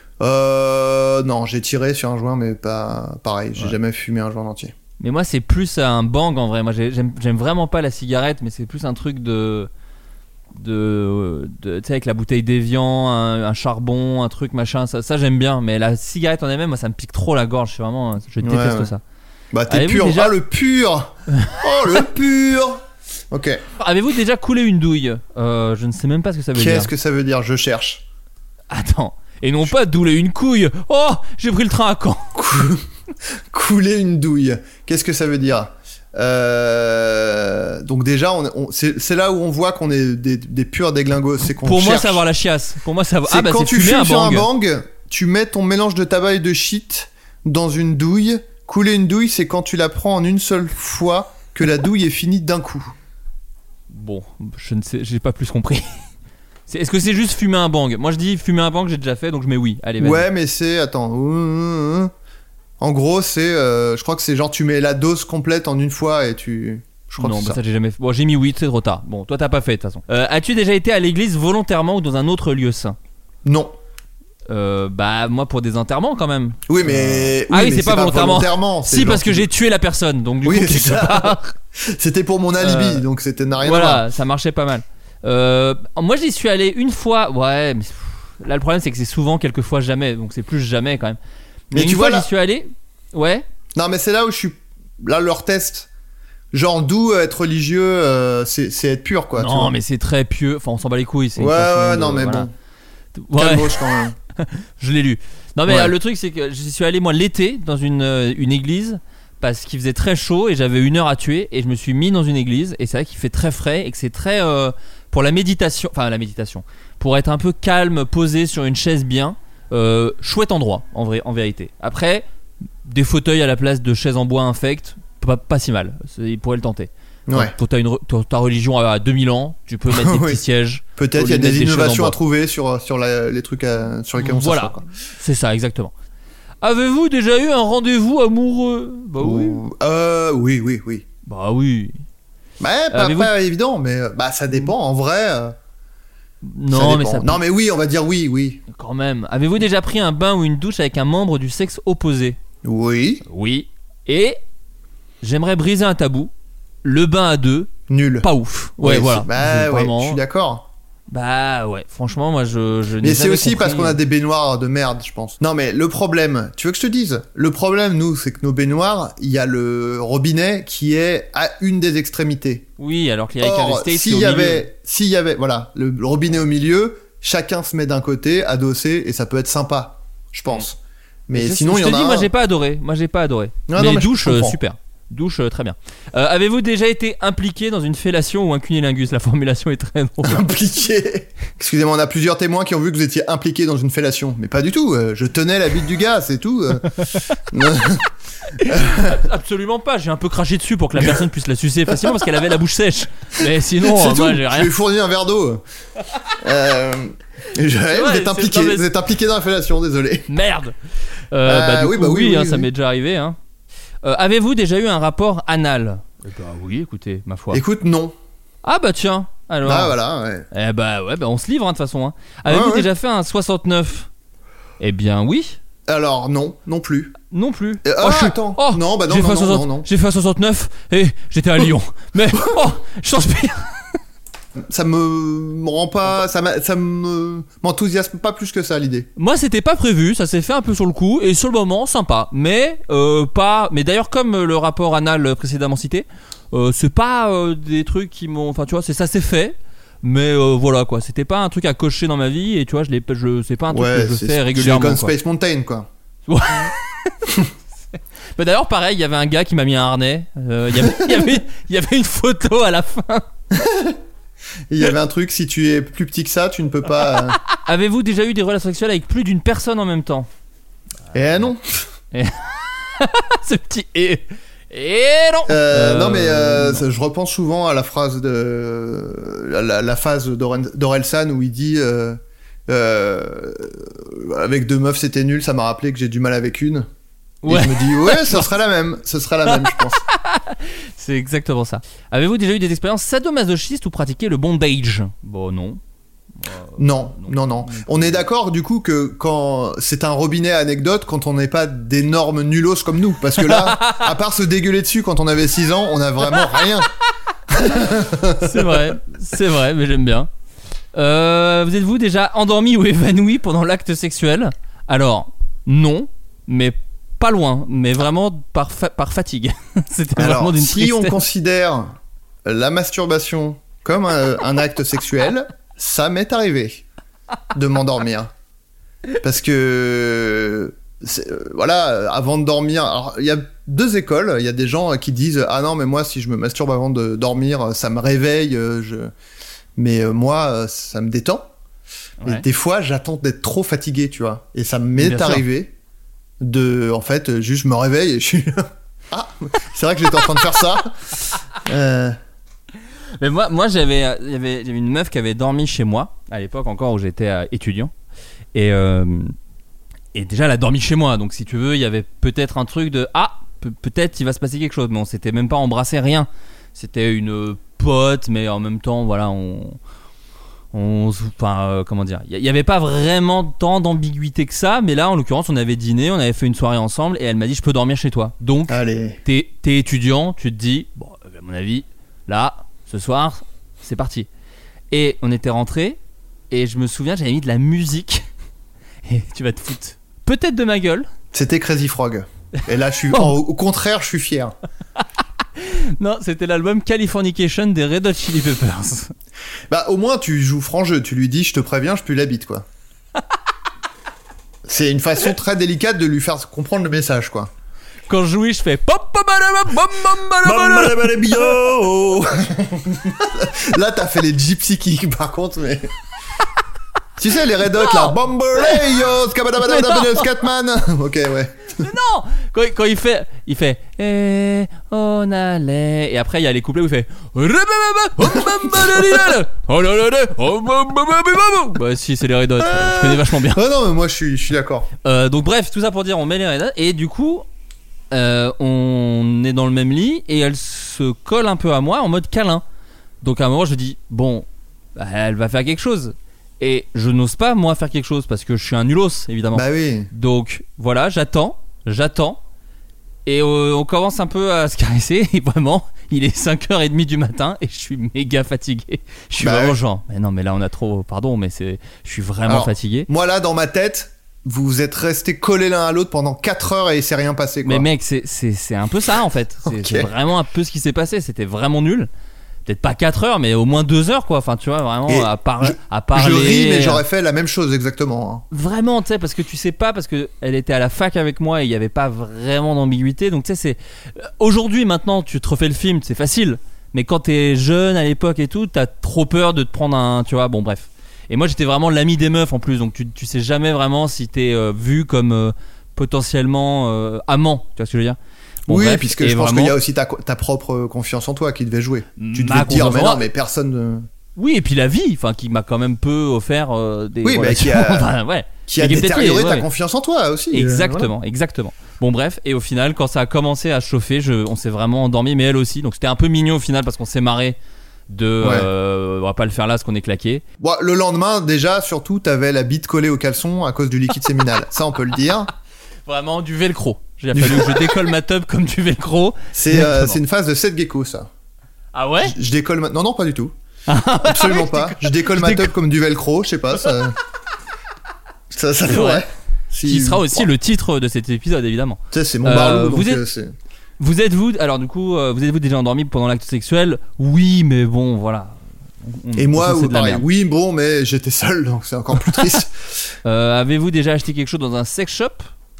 Non, j'ai tiré sur un joint mais pas pareil, j'ai jamais fumé un joint entier. Mais moi c'est plus un bang en vrai. Moi j'aime vraiment pas la cigarette mais c'est plus un truc de tu sais avec la bouteille d'évian, un charbon, un truc machin, ça j'aime bien mais la cigarette en elle-même moi ça me pique trop la gorge, je déteste ça. Bah t'es pur, déjà... le pur. Oh le pur. Ok. Avez-vous déjà coulé une douille ? Je ne sais même pas ce que ça veut dire. Qu'est-ce que ça veut dire ? Je cherche. Attends. Et non pas douler une couille. Oh, j'ai pris le train à Caen. Couler une douille. Qu'est-ce que ça veut dire ? Donc déjà, c'est là où on voit qu'on est des purs déglingos. C'est qu'on Pour cherche. moi, c'est avoir la chiasse. Pour moi, c'est avoir... C'est quand c'est tu fumer fumes sur un bang. bang, tu mets ton mélange de tabac et de shit dans une douille. Couler une douille, c'est quand tu la prends en une seule fois que la douille est finie d'un coup. Bon, je ne sais, j'ai pas plus compris. Est-ce que c'est juste fumer un bang ? Moi je dis fumer un bang, j'ai déjà fait, donc je mets oui. Allez, vas-y. Ouais, mais c'est... Attends. En gros, c'est... je crois que c'est genre tu mets la dose complète en une fois et tu... Je crois non, que c'est ça j'ai jamais fait. Bon, j'ai mis oui, c'est trop tard. Bon, toi t'as pas fait de toute façon. As-tu déjà été à l'église volontairement ou dans un autre lieu saint ? Non. Bah moi pour des enterrements quand même. Oui mais c'est pas volontairement. Si parce que j'ai tué la personne donc du coup c'est ça. C'était pour mon alibi donc c'était n'a rien à voir. Voilà, ça marchait pas mal. Moi j'y suis allé une fois. Ouais mais là le problème c'est que c'est souvent quelquefois jamais donc c'est plus jamais quand même. Mais tu vois j'y suis allé. Ouais. Non mais c'est là où je suis. Là leur test. Genre d'où être religieux c'est être pur quoi. Non mais c'est très pieux. Enfin on s'en bat les couilles. Ouais non mais bon. Calme-gauche quand même. Je l'ai lu. Non mais le truc c'est que j'y suis allé moi l'été dans une église parce qu'il faisait très chaud et j'avais 1 heure à tuer et je me suis mis dans une église et c'est vrai qu'il fait très frais et que c'est très pour la méditation pour être un peu calme posé sur une chaise bien chouette endroit en vérité. Après des fauteuils à la place de chaises en bois infectes pas si mal. Il pourrait le tenter. Ouais. Quand t'as ta religion à 2000 ans, tu peux mettre des Oui. petits sièges. Peut-être il y a des innovations à trouver sur les trucs sur lesquels on s'assoit. Voilà, Quoi. c'est ça, exactement. Avez-vous déjà eu un rendez-vous amoureux? Bah oui. Oui. Bah oui. Ouais, pas évident, mais ça dépend. En vrai. Non, mais non, mais oui, on va dire oui. Quand même. Avez-vous déjà pris un bain ou une douche avec un membre du sexe opposé? Oui. Oui. Et j'aimerais briser un tabou. Le bain à deux. Nul. Pas ouf. Ouais, voilà. Vraiment... je suis d'accord. Bah ouais, franchement, moi je n'ai mais c'est jamais aussi compris... parce qu'on a des baignoires de merde, je pense. Non, mais le problème, tu veux que je te dise? Le problème, nous, c'est que nos baignoires, il y a le robinet qui est à une des extrémités. Oui, alors qu'il y a Or, s'il y avait, voilà, le robinet au milieu, chacun se met d'un côté, adossé, et ça peut être sympa, je pense. Mais sinon, il y en a. Moi, j'ai pas adoré. Mais douche, super. Douche, très bien. Avez-vous déjà été impliqué dans une fellation ou un cunilingus? La formulation est très drôle. Impliqué? Excusez-moi, on a plusieurs témoins qui ont vu que vous étiez impliqué dans une fellation. Mais pas du tout. Je tenais la bite du gars, c'est tout. Absolument pas. J'ai un peu craché dessus pour que la personne puisse la sucer facilement parce qu'elle avait la bouche sèche. Mais sinon, moi, j'ai rien. Je lui ai fourni un verre d'eau. Vous êtes impliqué dans la fellation, désolé. Merde. Oui, ça m'est déjà arrivé. Hein. Avez-vous déjà eu un rapport anal? Oui, écoutez, ma foi. Écoute, non. Ah bah tiens, alors. Ah voilà, ouais. Eh bah on se livre de toute façon. Hein. Avez-vous déjà fait un 69? Eh bien oui. Alors non plus. Non plus. Attends. Non, bah non. J'ai fait un 69 et j'étais à Lyon. Mais je transpire. Ça me rend pas, ça m'enthousiasme pas plus que ça l'idée. Moi c'était pas prévu, ça s'est fait un peu sur le coup et sur le moment sympa, mais pas. Mais d'ailleurs comme le rapport anal précédemment cité, c'est pas des trucs qui m'ont, enfin tu vois, ça s'est fait, mais voilà quoi, c'était pas un truc à cocher dans ma vie et tu vois c'est pas un truc que je fais régulièrement. C'est comme Space Mountain quoi. Ouais. Mais d'ailleurs pareil, il y avait un gars qui m'a mis un harnais, il y avait une photo à la fin. Il y avait un truc, si tu es plus petit que ça, tu ne peux pas. Avez-vous déjà eu des relations sexuelles avec plus d'une personne en même temps? Non. Ce petit non. Non mais je repense souvent à la phrase la phase d'Orelsan où il dit avec deux meufs c'était nul, ça m'a rappelé que j'ai du mal avec une. Ouais. Et je me dis ce sera la même, je pense. C'est exactement ça. Avez-vous déjà eu des expériences sadomasochistes ou pratiqué le bondage? Bon non. Non. On est d'accord du coup que quand c'est un robinet anecdote, quand on n'est pas d'énormes nulos comme nous, parce que là, à part se dégueuler dessus quand on avait 6 ans, on a vraiment rien. C'est vrai, mais j'aime bien. Vous êtes-vous déjà endormi ou évanoui pendant l'acte sexuel? Alors non, mais pas loin, mais vraiment par fatigue. C'était vraiment d'une tristesse. Si on considère la masturbation comme un acte sexuel, ça m'est arrivé de m'endormir. Parce que, avant de dormir... Alors, il y a 2 écoles. Il y a des gens qui disent « Ah non, mais moi, si je me masturbe avant de dormir, ça me réveille. Mais moi, ça me détend. Ouais. Et des fois, j'attends d'être trop fatigué, tu vois. Et ça m'est arrivé en fait, juste je me réveille et je suis... Ah, c'est vrai que j'étais en train de faire ça. Mais moi il y avait une meuf qui avait dormi chez moi à l'époque encore où j'étais étudiant et déjà elle a dormi chez moi, donc si tu veux il y avait peut-être un truc de peut-être il va se passer quelque chose, mais on s'était même pas embrassé, rien. C'était une pote, mais en même temps voilà comment dire, il y avait pas vraiment tant d'ambiguïté que ça, mais là en l'occurrence on avait dîné, on avait fait une soirée ensemble et elle m'a dit je peux dormir chez toi. Donc t'es étudiant, tu te dis bon, à mon avis là ce soir c'est parti. Et on était rentrés et je me souviens j'avais mis de la musique et tu vas te foutre peut-être de ma gueule. C'était Crazy Frog et là je suis au contraire je suis fier. Non, c'était l'album Californication des Red Hot Chili Peppers. Bah au moins tu joues franc jeu, tu lui dis je te préviens, je pue la bite quoi. C'est une façon très délicate de lui faire comprendre le message quoi. Quand je joue, je fais pop. Là t'as fait les gypsy kicks par contre, mais tu sais les Red Hot là, Scatman. Ok ouais. Mais non, quand il fait on allait, et après il y a les couplets où il fait bah si, c'est les Red Hot, je connais vachement bien. Ah non, mais moi je suis d'accord. Donc bref, tout ça pour dire, on met les Red Hot et du coup on est dans le même lit et elle se colle un peu à moi en mode câlin. Donc à un moment je dis bon, bah, elle va faire quelque chose. Et je n'ose pas moi faire quelque chose parce que je suis un nulos évidemment. Bah oui. Donc voilà, j'attends. Et on commence un peu à se caresser. Et vraiment, il est 5h30 du matin et je suis méga fatigué. Je suis vraiment genre, mais non, mais là on a trop, pardon, mais je suis vraiment fatigué. Moi là, dans ma tête, vous êtes restés collés l'un à l'autre pendant 4 heures et il s'est rien passé, quoi. Mais mec, c'est un peu ça en fait. C'est vraiment un peu ce qui s'est passé. C'était vraiment nul. Peut-être pas 4 heures, mais au moins 2 heures, quoi. Enfin, tu vois, vraiment, à parler. Je ris, mais j'aurais fait la même chose exactement. Hein. Vraiment, tu sais, parce que tu sais pas, parce qu'elle était à la fac avec moi et il n'y avait pas vraiment d'ambiguïté. Donc, tu sais, c'est. Aujourd'hui, maintenant, tu te refais le film, c'est facile. Mais quand t'es jeune à l'époque et tout, t'as trop peur de te prendre un. Tu vois, bon, bref. Et moi, j'étais vraiment l'ami des meufs en plus. Donc, tu sais jamais vraiment si t'es vu comme potentiellement amant. Tu vois ce que je veux dire? Bon, oui, bref, puisque je pense qu'il y a aussi ta propre confiance en toi qui devait jouer. Tu devais te dire, mais non, mais personne. Oui, et puis la vie, enfin, qui m'a quand même peu offert des. Oui, mais qui a détérioré ta confiance en toi aussi. Exactement, voilà. exactement. Bon, bref, et au final, quand ça a commencé à chauffer, on s'est vraiment endormi, mais elle aussi. Donc c'était un peu mignon au final parce qu'on s'est marré on va pas le faire là parce qu'on est claqué. Bon, le lendemain, déjà, surtout, t'avais la bite collée au caleçon à cause du liquide séminal. Ça, on peut le dire. Vraiment du velcro. Il a fallu que je décolle ma tub comme du velcro. C'est une phase de Seth Gecko, ça. Ah ouais? Je décolle non, pas du tout. Absolument pas. Je décolle ma tub comme du velcro, je sais pas, ça pourrait. Qui sera aussi le titre de cet épisode, évidemment. Tu sais, c'est mon barlou, donc vous êtes-vous déjà endormi pendant l'acte sexuel? Oui, mais bon, voilà. Et moi, pareil, oui, bon, mais j'étais seul, donc c'est encore plus triste. Avez-vous déjà acheté quelque chose dans un sex shop?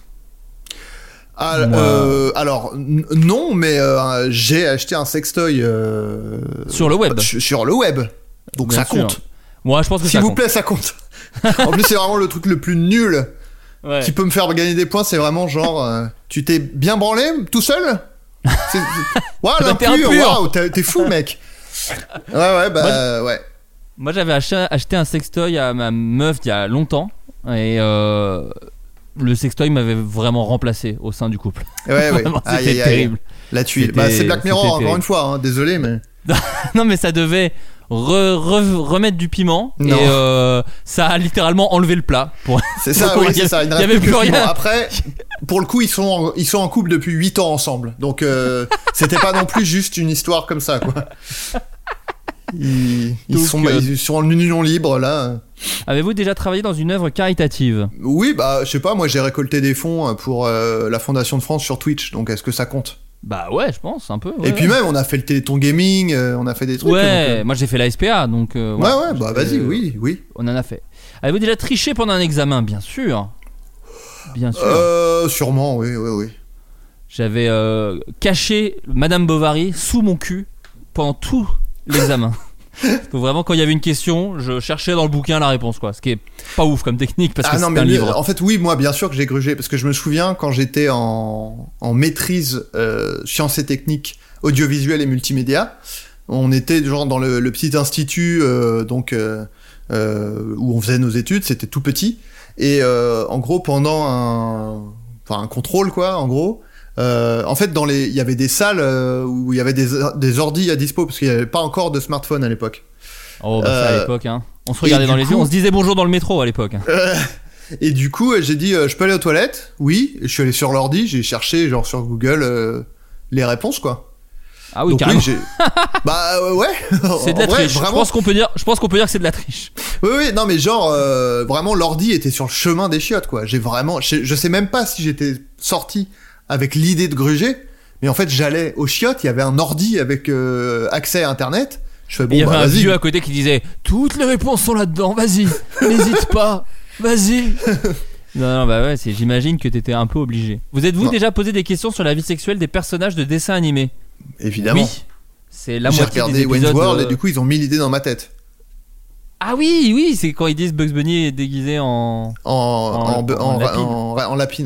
Alors non, mais j'ai acheté un sextoy sur le web. Sur le web, donc bien ça sûr. Compte. Moi, je pense que s'il vous plaît, ça compte. En plus, c'est vraiment le truc le plus nul qui peut me faire gagner des points. C'est vraiment genre, tu t'es bien branlé tout seul. Waouh, l'impur, waouh, t'es fou, mec. Ouais. Moi, j'avais acheté un sextoy à ma meuf il y a longtemps et le sextoy m'avait vraiment remplacé au sein du couple. Ouais. C'était terrible. La tuile. C'est Black Mirror, encore une fois, hein, désolé, mais. Non, mais ça devait remettre du piment et ça a littéralement enlevé le plat. C'est ça, oui, c'est ça. Il n'y avait plus rien. Après, pour le coup, ils sont en couple depuis 8 ans ensemble. Donc, c'était pas non plus juste une histoire comme ça, quoi. Ils sont en union libre, là. Avez-vous déjà travaillé dans une œuvre caritative? Oui, je sais pas, moi j'ai récolté des fonds pour la Fondation de France sur Twitch, donc est-ce que ça compte? Bah ouais, je pense, un peu. Et puis même, on a fait le Téléthon Gaming, on a fait des trucs. Ouais, donc, moi j'ai fait la SPA, donc... vas-y, oui. On en a fait. Avez-vous déjà triché pendant un examen? Bien sûr. Sûrement, oui. J'avais caché Madame Bovary sous mon cul pendant tout l'examen. Donc vraiment, quand il y avait une question, je cherchais dans le bouquin la réponse, quoi. Ce qui est pas ouf comme technique parce que c'est un livre. En fait, oui, moi, bien sûr que j'ai grugé parce que je me souviens quand j'étais en maîtrise sciences et techniques audiovisuelles et multimédia, on était genre dans le petit institut où on faisait nos études, c'était tout petit et en gros pendant un contrôle, quoi, en gros. En fait, il y avait des salles où il y avait des ordis à dispo parce qu'il n'y avait pas encore de smartphone à l'époque. Oh, ça à l'époque, hein. On se regardait dans les yeux, on se disait bonjour dans le métro à l'époque. Et du coup, j'ai dit, je peux aller aux toilettes? Oui. Et je suis allé sur l'ordi, j'ai cherché genre sur Google les réponses, quoi. Ah oui, donc, carrément. Ouais. C'est de la triche. Vraiment... Je pense qu'on peut dire que c'est de la triche. Oui, non, mais genre vraiment l'ordi était sur le chemin des chiottes, quoi. Je sais même pas si j'étais sorti avec l'idée de gruger, mais en fait j'allais aux chiottes, il y avait un ordi avec accès à internet. Je fais, il y avait un vieux à côté qui disait toutes les réponses sont là-dedans, vas-y, n'hésite pas, vas-y. Non, ouais, j'imagine que t'étais un peu obligé. Vous êtes-vous déjà posé des questions sur la vie sexuelle des personnages de dessins animés? Évidemment. Oui. C'est la moitié des épisodes. J'ai regardé Wayne's World et du coup ils ont mis l'idée dans ma tête. Ah oui, c'est quand ils disent Bugs Bunny est déguisé en lapine, ouais.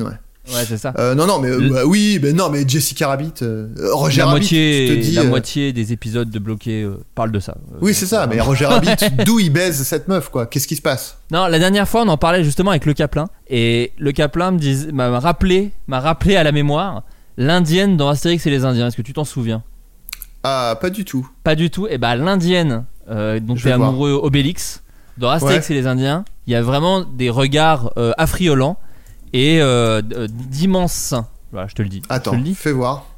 Ouais, c'est ça. Non, mais oui, mais non, mais Jessica Rabbit, Roger Rabbit, je te dis, la moitié des épisodes de Bloqué parlent de ça. Oui, c'est ça, mais Roger Rabbit, d'où il baise cette meuf, quoi? Qu'est-ce qui se passe? Non, la dernière fois, on en parlait justement avec Le Caplin, et Le Caplin m'a rappelé à la mémoire l'indienne dans Astérix et les Indiens. Est-ce que tu t'en souviens? Ah, pas du tout. Pas du tout. Et bah, l'indienne dont t'es amoureux, Obélix, dans Astérix et les Indiens, il y a vraiment des regards affriolants et d'immenses seins. Voilà, je te le dis. Attends, fais voir.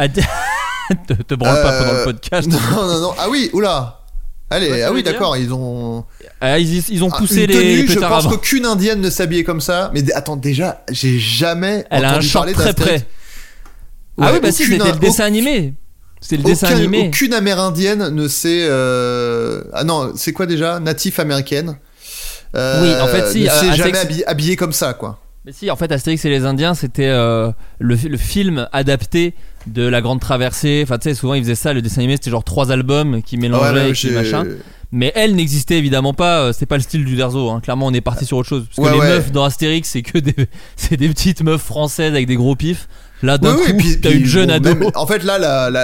te branle pas pendant le podcast. Non. Ah oui, oula. Allez, ah oui, d'accord, ils ont. Ils ont poussé les tenue, je pense qu'aucune indienne ne s'habillait comme ça. Mais attends, déjà, j'ai jamais Elle a un entendu short parler très près. Ouais, ah oui, bah si, c'était le dessin animé. C'est le dessin animé. Aucune amérindienne ne sait. Ah non, c'est quoi déjà? Natif américaine. Oui, en fait, si. Ne s'est jamais habillée comme ça, quoi. Mais si, en fait, Astérix et les Indiens, c'était le film adapté de La Grande Traversée. Enfin, tu sais, souvent ils faisaient ça. Le dessin animé, c'était genre 3 albums qui mélangeaient et qui machin. Mais elle n'existait évidemment pas. C'est pas le style du Derzo. Hein. Clairement, on est parti sur autre chose. Parce que les meufs dans Astérix, c'est que des petites meufs françaises avec des gros pifs. Là, d'un coup, t'as une jeune ado. Même, en fait, là,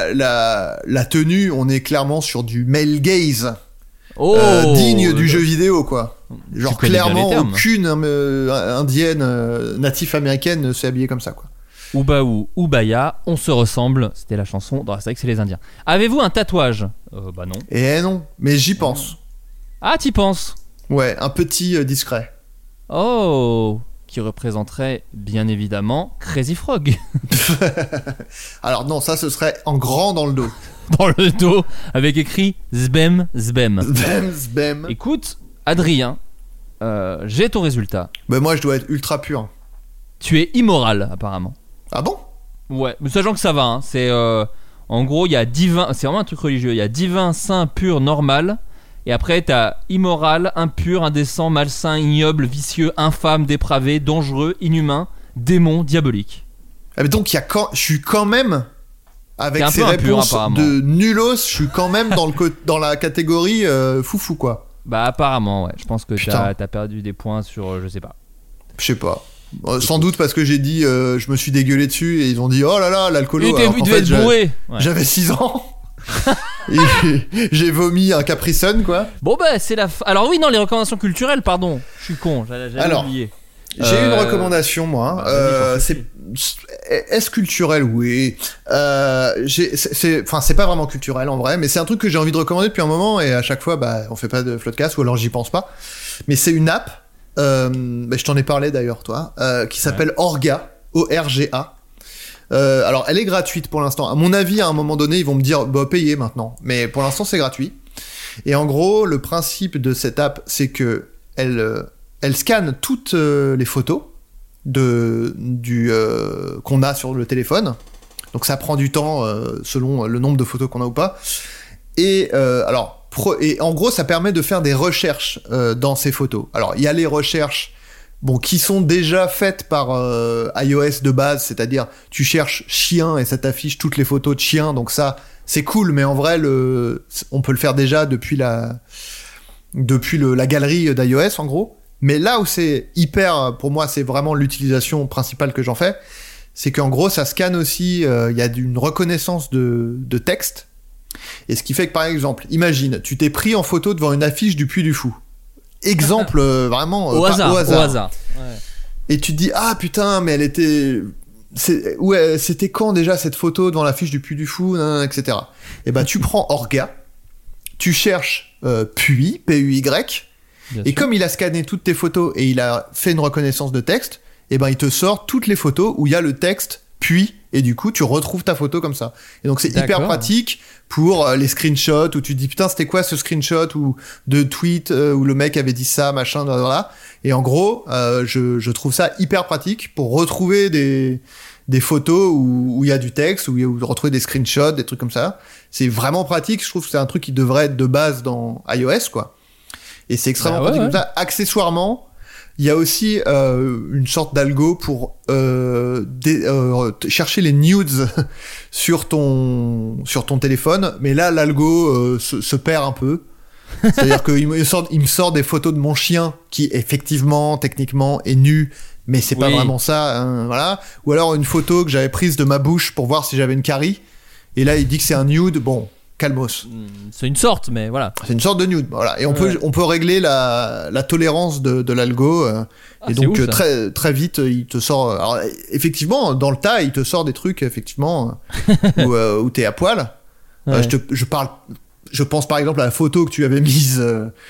la tenue, on est clairement sur du male gaze. Digne du jeu vidéo, quoi. Genre, clairement, aucune indienne natif américaine ne s'est habillée comme ça, quoi. Oubaou, Oubaya, on se ressemble. C'était la chanson dans Astérix et les Indiens. Avez-vous un tatouage? Bah non. Non, mais j'y pense. Ah, t'y penses? Ouais, un petit discret. Oh, qui représenterait bien évidemment Crazy Frog. Alors non, ça ce serait en grand dans le dos. Dans le dos, avec écrit Zbem, Zbem. Zbem, Zbem. Écoute, Adrien, j'ai ton résultat. Bah moi je dois être ultra pur. Tu es immoral apparemment. Ah bon? Ouais, mais sachant que ça va, hein, c'est en gros il y a divin, c'est vraiment un truc religieux. Il y a divin, saint, pur, normal. Et après, t'as immoral, impur, indécent, malsain, ignoble, vicieux, infâme, dépravé, dangereux, inhumain, démon, diabolique. Ah mais donc, je suis quand même, avec ces impur, réponses de nullos, je suis quand même dans la catégorie foufou, quoi. Bah, apparemment, ouais. Je pense que t'as perdu des points sur, je sais pas. Je sais pas. Sans doute parce que j'ai dit, je me suis dégueulé dessus et ils ont dit, oh là là, l'alcoolo. Il devait être bourré. J'avais 6 ans. J'ai vomi un Capri Sun, quoi. Bon bah c'est la alors oui, non, les recommandations culturelles, pardon, je suis con, j'avais oublié. J'ai une recommandation, moi. Est-ce culturel? Oui. C'est pas vraiment culturel en vrai, mais c'est un truc que j'ai envie de recommander depuis un moment et à chaque fois, bah, on fait pas de Floodcast ou alors j'y pense pas. Mais c'est une app. Je t'en ai parlé d'ailleurs, toi, qui s'appelle Orga, O-R-G-A. Alors elle est gratuite pour l'instant. À mon avis, à un moment donné, ils vont me dire bah payez maintenant. Mais pour l'instant, c'est gratuit. Et en gros, le principe de cette app, c'est que elle scanne toutes les photos qu'on a sur le téléphone. Donc ça prend du temps selon le nombre de photos qu'on a ou pas. Et et en gros, ça permet de faire des recherches dans ces photos. Alors il y a les recherches qui sont déjà faites par iOS de base, c'est-à-dire tu cherches chien et ça t'affiche toutes les photos de chiens, donc ça c'est cool, mais en vrai on peut le faire déjà depuis la galerie d'iOS en gros. Mais là où c'est pour moi c'est vraiment l'utilisation principale que j'en fais, c'est qu'en gros ça scanne aussi, il y a une reconnaissance de texte, et ce qui fait que par exemple, imagine, tu t'es pris en photo devant une affiche du Puy du Fou. Exemple vraiment au hasard. Ouais. Et tu te dis ah putain mais c'était quand déjà cette photo devant l'affiche du Puy du Fou, etc. Et bah tu prends Orga, tu cherches Puy, P-U-Y, et comme il a scanné toutes tes photos et il a fait une reconnaissance de texte, et ben il te sort toutes les photos où il y a le texte Puy, et du coup tu retrouves ta photo comme ça. Et donc c'est hyper pratique pour les screenshots où tu te dis putain c'était quoi ce screenshot ou de tweet où le mec avait dit ça machin blablabla. Et en gros je trouve ça hyper pratique pour retrouver des photos où il y a du texte, où retrouver des screenshots, des trucs comme ça. C'est vraiment pratique, je trouve que c'est un truc qui devrait être de base dans iOS, quoi. Et c'est extrêmement pratique comme ça. Accessoirement, il y a aussi une sorte d'algo pour chercher les nudes sur ton téléphone, mais là l'algo se perd un peu. C'est-à-dire qu'il me sort des photos de mon chien qui effectivement, techniquement, est nu, mais c'est pas Oui. vraiment ça, hein, voilà. Ou alors une photo que j'avais prise de ma bouche pour voir si j'avais une carie, et là il dit que c'est un nude, bon, calmos. C'est une sorte, mais voilà. C'est une sorte de nude, voilà. Et on peut régler la tolérance de l'algo, et c'est donc ouf, ça. très très vite il te sort. Alors effectivement, dans le tas, il te sort des trucs effectivement où t'es à poil. Ouais. Je pense par exemple à la photo que tu avais mise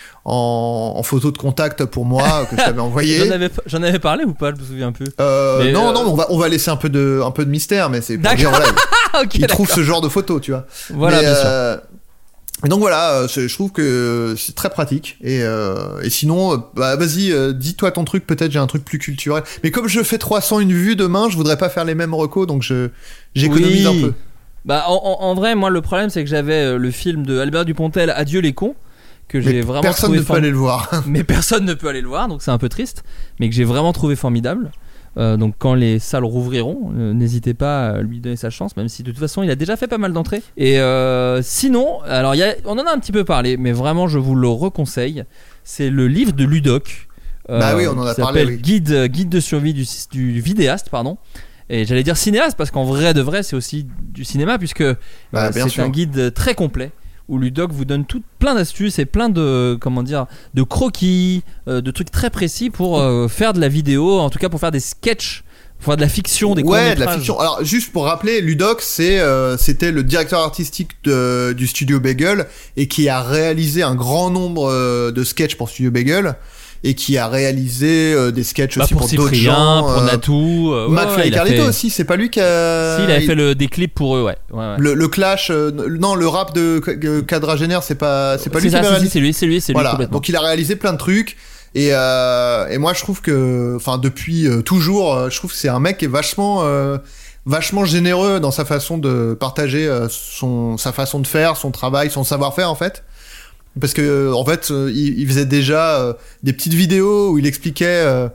en photo de contact pour moi, que je t'avais envoyée. J'en avais parlé ou pas? Je me souviens plus. Non, on va laisser un peu de mystère, mais c'est pour D'accord. dire, voilà, Ok, il trouve d'accord. ce genre de photo, tu vois. Voilà, Mais, bien sûr. et donc voilà, je trouve que c'est très pratique. Et sinon, vas-y, dis-toi ton truc, peut-être j'ai un truc plus culturel. Mais comme je fais 301 vues demain, je voudrais pas faire les mêmes recos, donc j'économise Oui. un peu. Bah, en vrai, moi, le problème, c'est que j'avais le film de Albert Dupontel, Adieu les cons, que j'ai Mais vraiment personne trouvé ne peut aller le voir. Mais personne ne peut aller le voir, donc c'est un peu triste, mais que j'ai vraiment trouvé formidable. Donc quand les salles rouvriront, n'hésitez pas à lui donner sa chance, même si de toute façon il a déjà fait pas mal d'entrées. Et sinon, alors on en a un petit peu parlé, mais vraiment je vous le reconseille. C'est le livre de Ludoc. Bah oui, on en a qui parlé, s'appelle oui. Guide de survie du vidéaste, pardon. Et j'allais dire cinéaste parce qu'en vrai de vrai c'est aussi du cinéma, puisque Bah, bien c'est sûr. un guide très complet où Ludoc vous donne plein d'astuces et plein de de croquis, de trucs très précis pour faire de la vidéo, en tout cas pour faire des sketchs, pour faire de la fiction, des Ouais, de la courts-métrages. fiction. Alors, juste pour rappeler, Ludoc, c'était le directeur artistique du studio Bagel et qui a réalisé un grand nombre de sketchs pour Studio Bagel et qui a réalisé des sketchs aussi pour d'autres Cyprien, gens. pour Natou, McFly et il a Carlito fait... aussi, c'est pas lui qui a. Si, il avait fait des clips pour eux, ouais. Le clash, non, le rap de Quadragénaire, c'est pas lui qui ça, l'a réalisé. c'est lui Voilà, complètement. donc il a réalisé plein de trucs. Et moi je trouve que, enfin depuis toujours, je trouve que c'est un mec qui est vachement généreux dans sa façon de partager sa façon de faire, son travail, son savoir-faire en fait. Parce que en fait, il faisait déjà des petites vidéos où il expliquait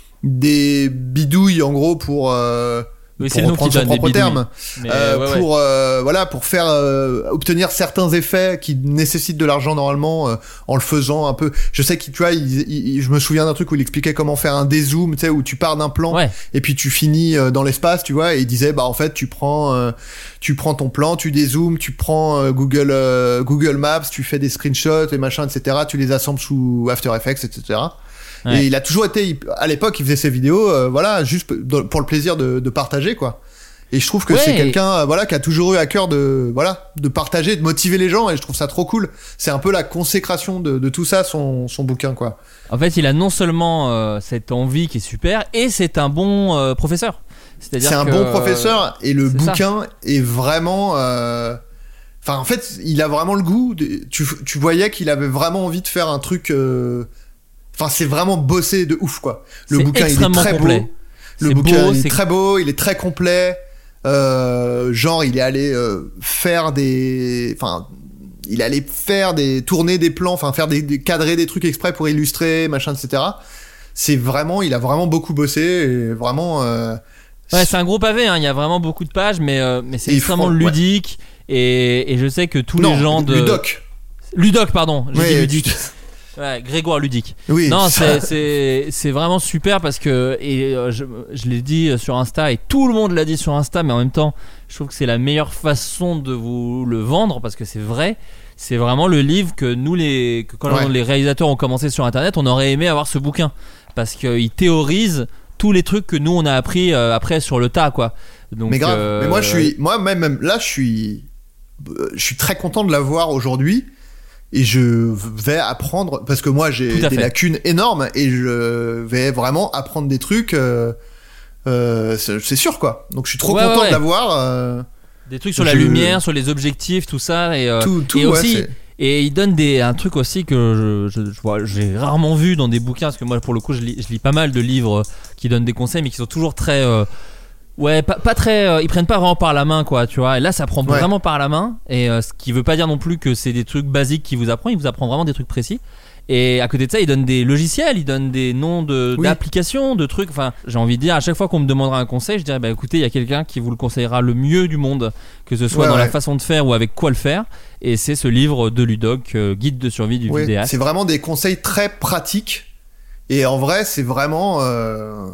des bidouilles en gros pour Oui, pour c'est le nom reprendre qui son donne, propre des bidouilles. terme, Mais, ouais. pour faire obtenir certains effets qui nécessitent de l'argent normalement en le faisant un peu. Je sais que tu vois, je me souviens d'un truc où il expliquait comment faire un dézoom, tu sais, où tu pars d'un plan et puis tu finis dans l'espace, tu vois, et il disait bah en fait tu prends ton plan, tu dézoomes, tu prends Google Maps, tu fais des screenshots et machin, etc. Tu les assembles sous After Effects, etc. Ouais. Et il a toujours été, à l'époque, il faisait ses vidéos, juste pour le plaisir de partager, quoi. Et je trouve que c'est quelqu'un, qui a toujours eu à cœur de partager, de motiver les gens, et je trouve ça trop cool. C'est un peu la consécration de tout ça, son bouquin, quoi. En fait, il a non seulement cette envie qui est super, et c'est un bon professeur. C'est-à-dire un bon professeur, et le bouquin est vraiment, enfin, en fait, il a vraiment le goût. Tu voyais qu'il avait vraiment envie de faire un truc. Enfin, c'est vraiment bossé de ouf, quoi. Le bouquin, il est très complet. beau. Le bouquin, il est très beau, il est très complet. Genre, il est allé tourner des plans, enfin, cadrer des trucs exprès pour illustrer, machin, etc. C'est vraiment, il a vraiment beaucoup bossé, et vraiment. Ouais, c'est un gros pavé, hein. Il y a vraiment beaucoup de pages, mais c'est extrêmement ludique. Et je sais que les gens de. Ludoc, pardon. J'ai dit ludique. Ouais, Grégoire Ludic. Oui. Non, c'est vraiment super parce que je l'ai dit sur Insta et tout le monde l'a dit sur Insta, mais en même temps, je trouve que c'est la meilleure façon de vous le vendre parce que c'est vrai. C'est vraiment le livre que quand les réalisateurs ont commencé sur Internet, on aurait aimé avoir ce bouquin parce qu'il théorise tous les trucs que nous on a appris après sur le tas, quoi. Donc, mais grave. Mais moi même là, je suis très content de l'avoir aujourd'hui. Et je vais apprendre, parce que moi j'ai des lacunes énormes, et je vais vraiment apprendre des trucs, c'est sûr, quoi. Donc je suis trop content de l'avoir. Des trucs sur la lumière, sur les objectifs, tout ça, et aussi. Et il donne un truc aussi que j'ai rarement vu dans des bouquins, parce que moi pour le coup je lis pas mal de livres qui donnent des conseils, mais qui sont toujours très pas très ils prennent pas vraiment par la main, quoi, tu vois. Et là ça prend vraiment par la main, et ce qui veut pas dire non plus que c'est des trucs basiques qu'il vous apprend, il vous apprend vraiment des trucs précis. Et à côté de ça, il donne des logiciels, il donne des noms d'applications, de trucs. Enfin, j'ai envie de dire, à chaque fois qu'on me demandera un conseil, je dirais, bah écoutez, il y a quelqu'un qui vous le conseillera le mieux du monde, que ce soit dans la façon de faire ou avec quoi le faire. Et c'est ce livre de Ludoc, Guide de survie du vidéaste. C'est vraiment des conseils très pratiques. Et en vrai, c'est vraiment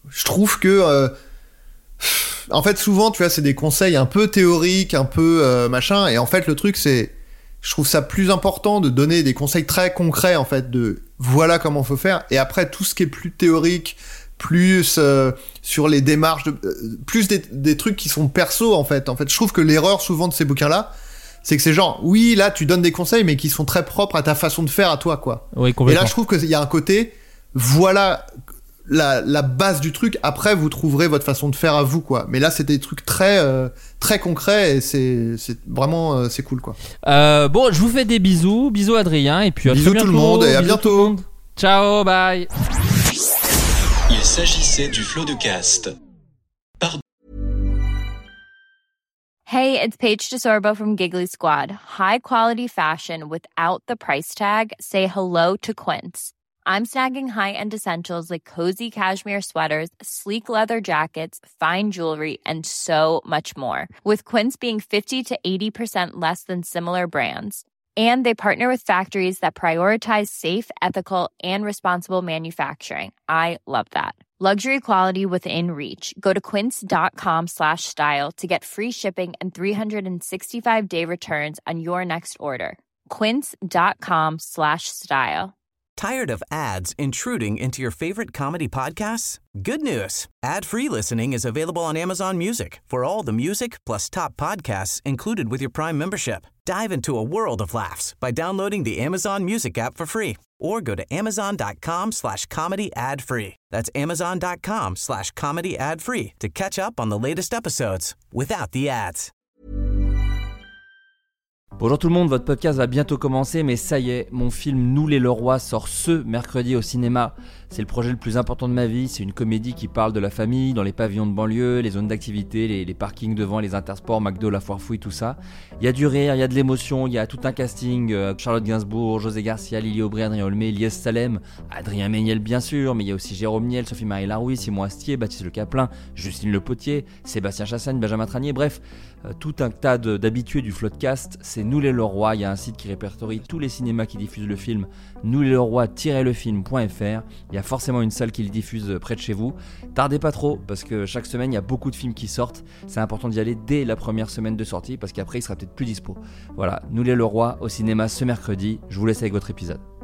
Je trouve que en fait souvent tu vois c'est des conseils un peu théoriques, un peu machin, et en fait le truc c'est je trouve ça plus important de donner des conseils très concrets en fait de voilà comment faut faire, et après tout ce qui est plus théorique, plus sur les démarches plus des trucs qui sont perso en fait je trouve que l'erreur souvent de ces bouquins là c'est que c'est genre oui là tu donnes des conseils mais qui sont très propres à ta façon de faire à toi quoi. Oui, et là je trouve qu'il y a un côté voilà la base du truc, après vous trouverez votre façon de faire à vous quoi, mais là c'est des trucs très très concrets et c'est vraiment c'est cool quoi. Bon, je vous fais des bisous Adrien, et puis à bisous très tout bientôt. le monde et à Bisous tout le bientôt. monde. Ciao, bye. Il s'agissait du flot de cast. Hey, it's Paige DeSorbo from Giggly Squad. High quality fashion without the price tag. Say hello to Quince. I'm snagging high-end essentials like cozy cashmere sweaters, sleek leather jackets, fine jewelry, and so much more. With Quince being 50 to 80% less than similar brands. And they partner with factories that prioritize safe, ethical, and responsible manufacturing. I love that. Luxury quality within reach. Go to quince.com/style to get free shipping and 365-day returns on your next order. Quince.com/style. Tired of ads intruding into your favorite comedy podcasts? Good news. Ad-free listening is available on Amazon Music for all the music plus top podcasts included with your Prime membership. Dive into a world of laughs by downloading the Amazon Music app for free or go to amazon.com/comedy ad-free. That's amazon.com/comedy ad-free to catch up on the latest episodes without the ads. Bonjour tout le monde, votre podcast va bientôt commencer, mais ça y est, mon film Nous les Leroy sort ce mercredi au cinéma. C'est le projet le plus important de ma vie, c'est une comédie qui parle de la famille, dans les pavillons de banlieue, les zones d'activité, les parkings devant, les intersports, McDo, la foire fouille, tout ça. Il y a du rire, il y a de l'émotion, il y a tout un casting, Charlotte Gainsbourg, José Garcia, Lily Aubry, Adrien Olmé, Lies Salem, Adrien Méniel bien sûr, mais il y a aussi Jérôme Niel, Sophie-Marie Larouille, Simon Astier, Baptiste Le Caplin, Justine Le Potier, Sébastien Chassagne, Benjamin Tranier, bref, tout un tas d'habitués du Floodcast. C'est Nous les Leroy, il y a un site qui répertorie tous les cinémas qui diffusent le film, nousleroy-lefilm.fr. Il y a forcément une salle qui le diffuse près de chez vous. Tardez pas trop, parce que chaque semaine il y a beaucoup de films qui sortent. C'est important d'y aller dès la première semaine de sortie, parce qu'après il sera peut-être plus dispo. Voilà, Nous les Leroy au cinéma ce mercredi. Je vous laisse avec votre épisode.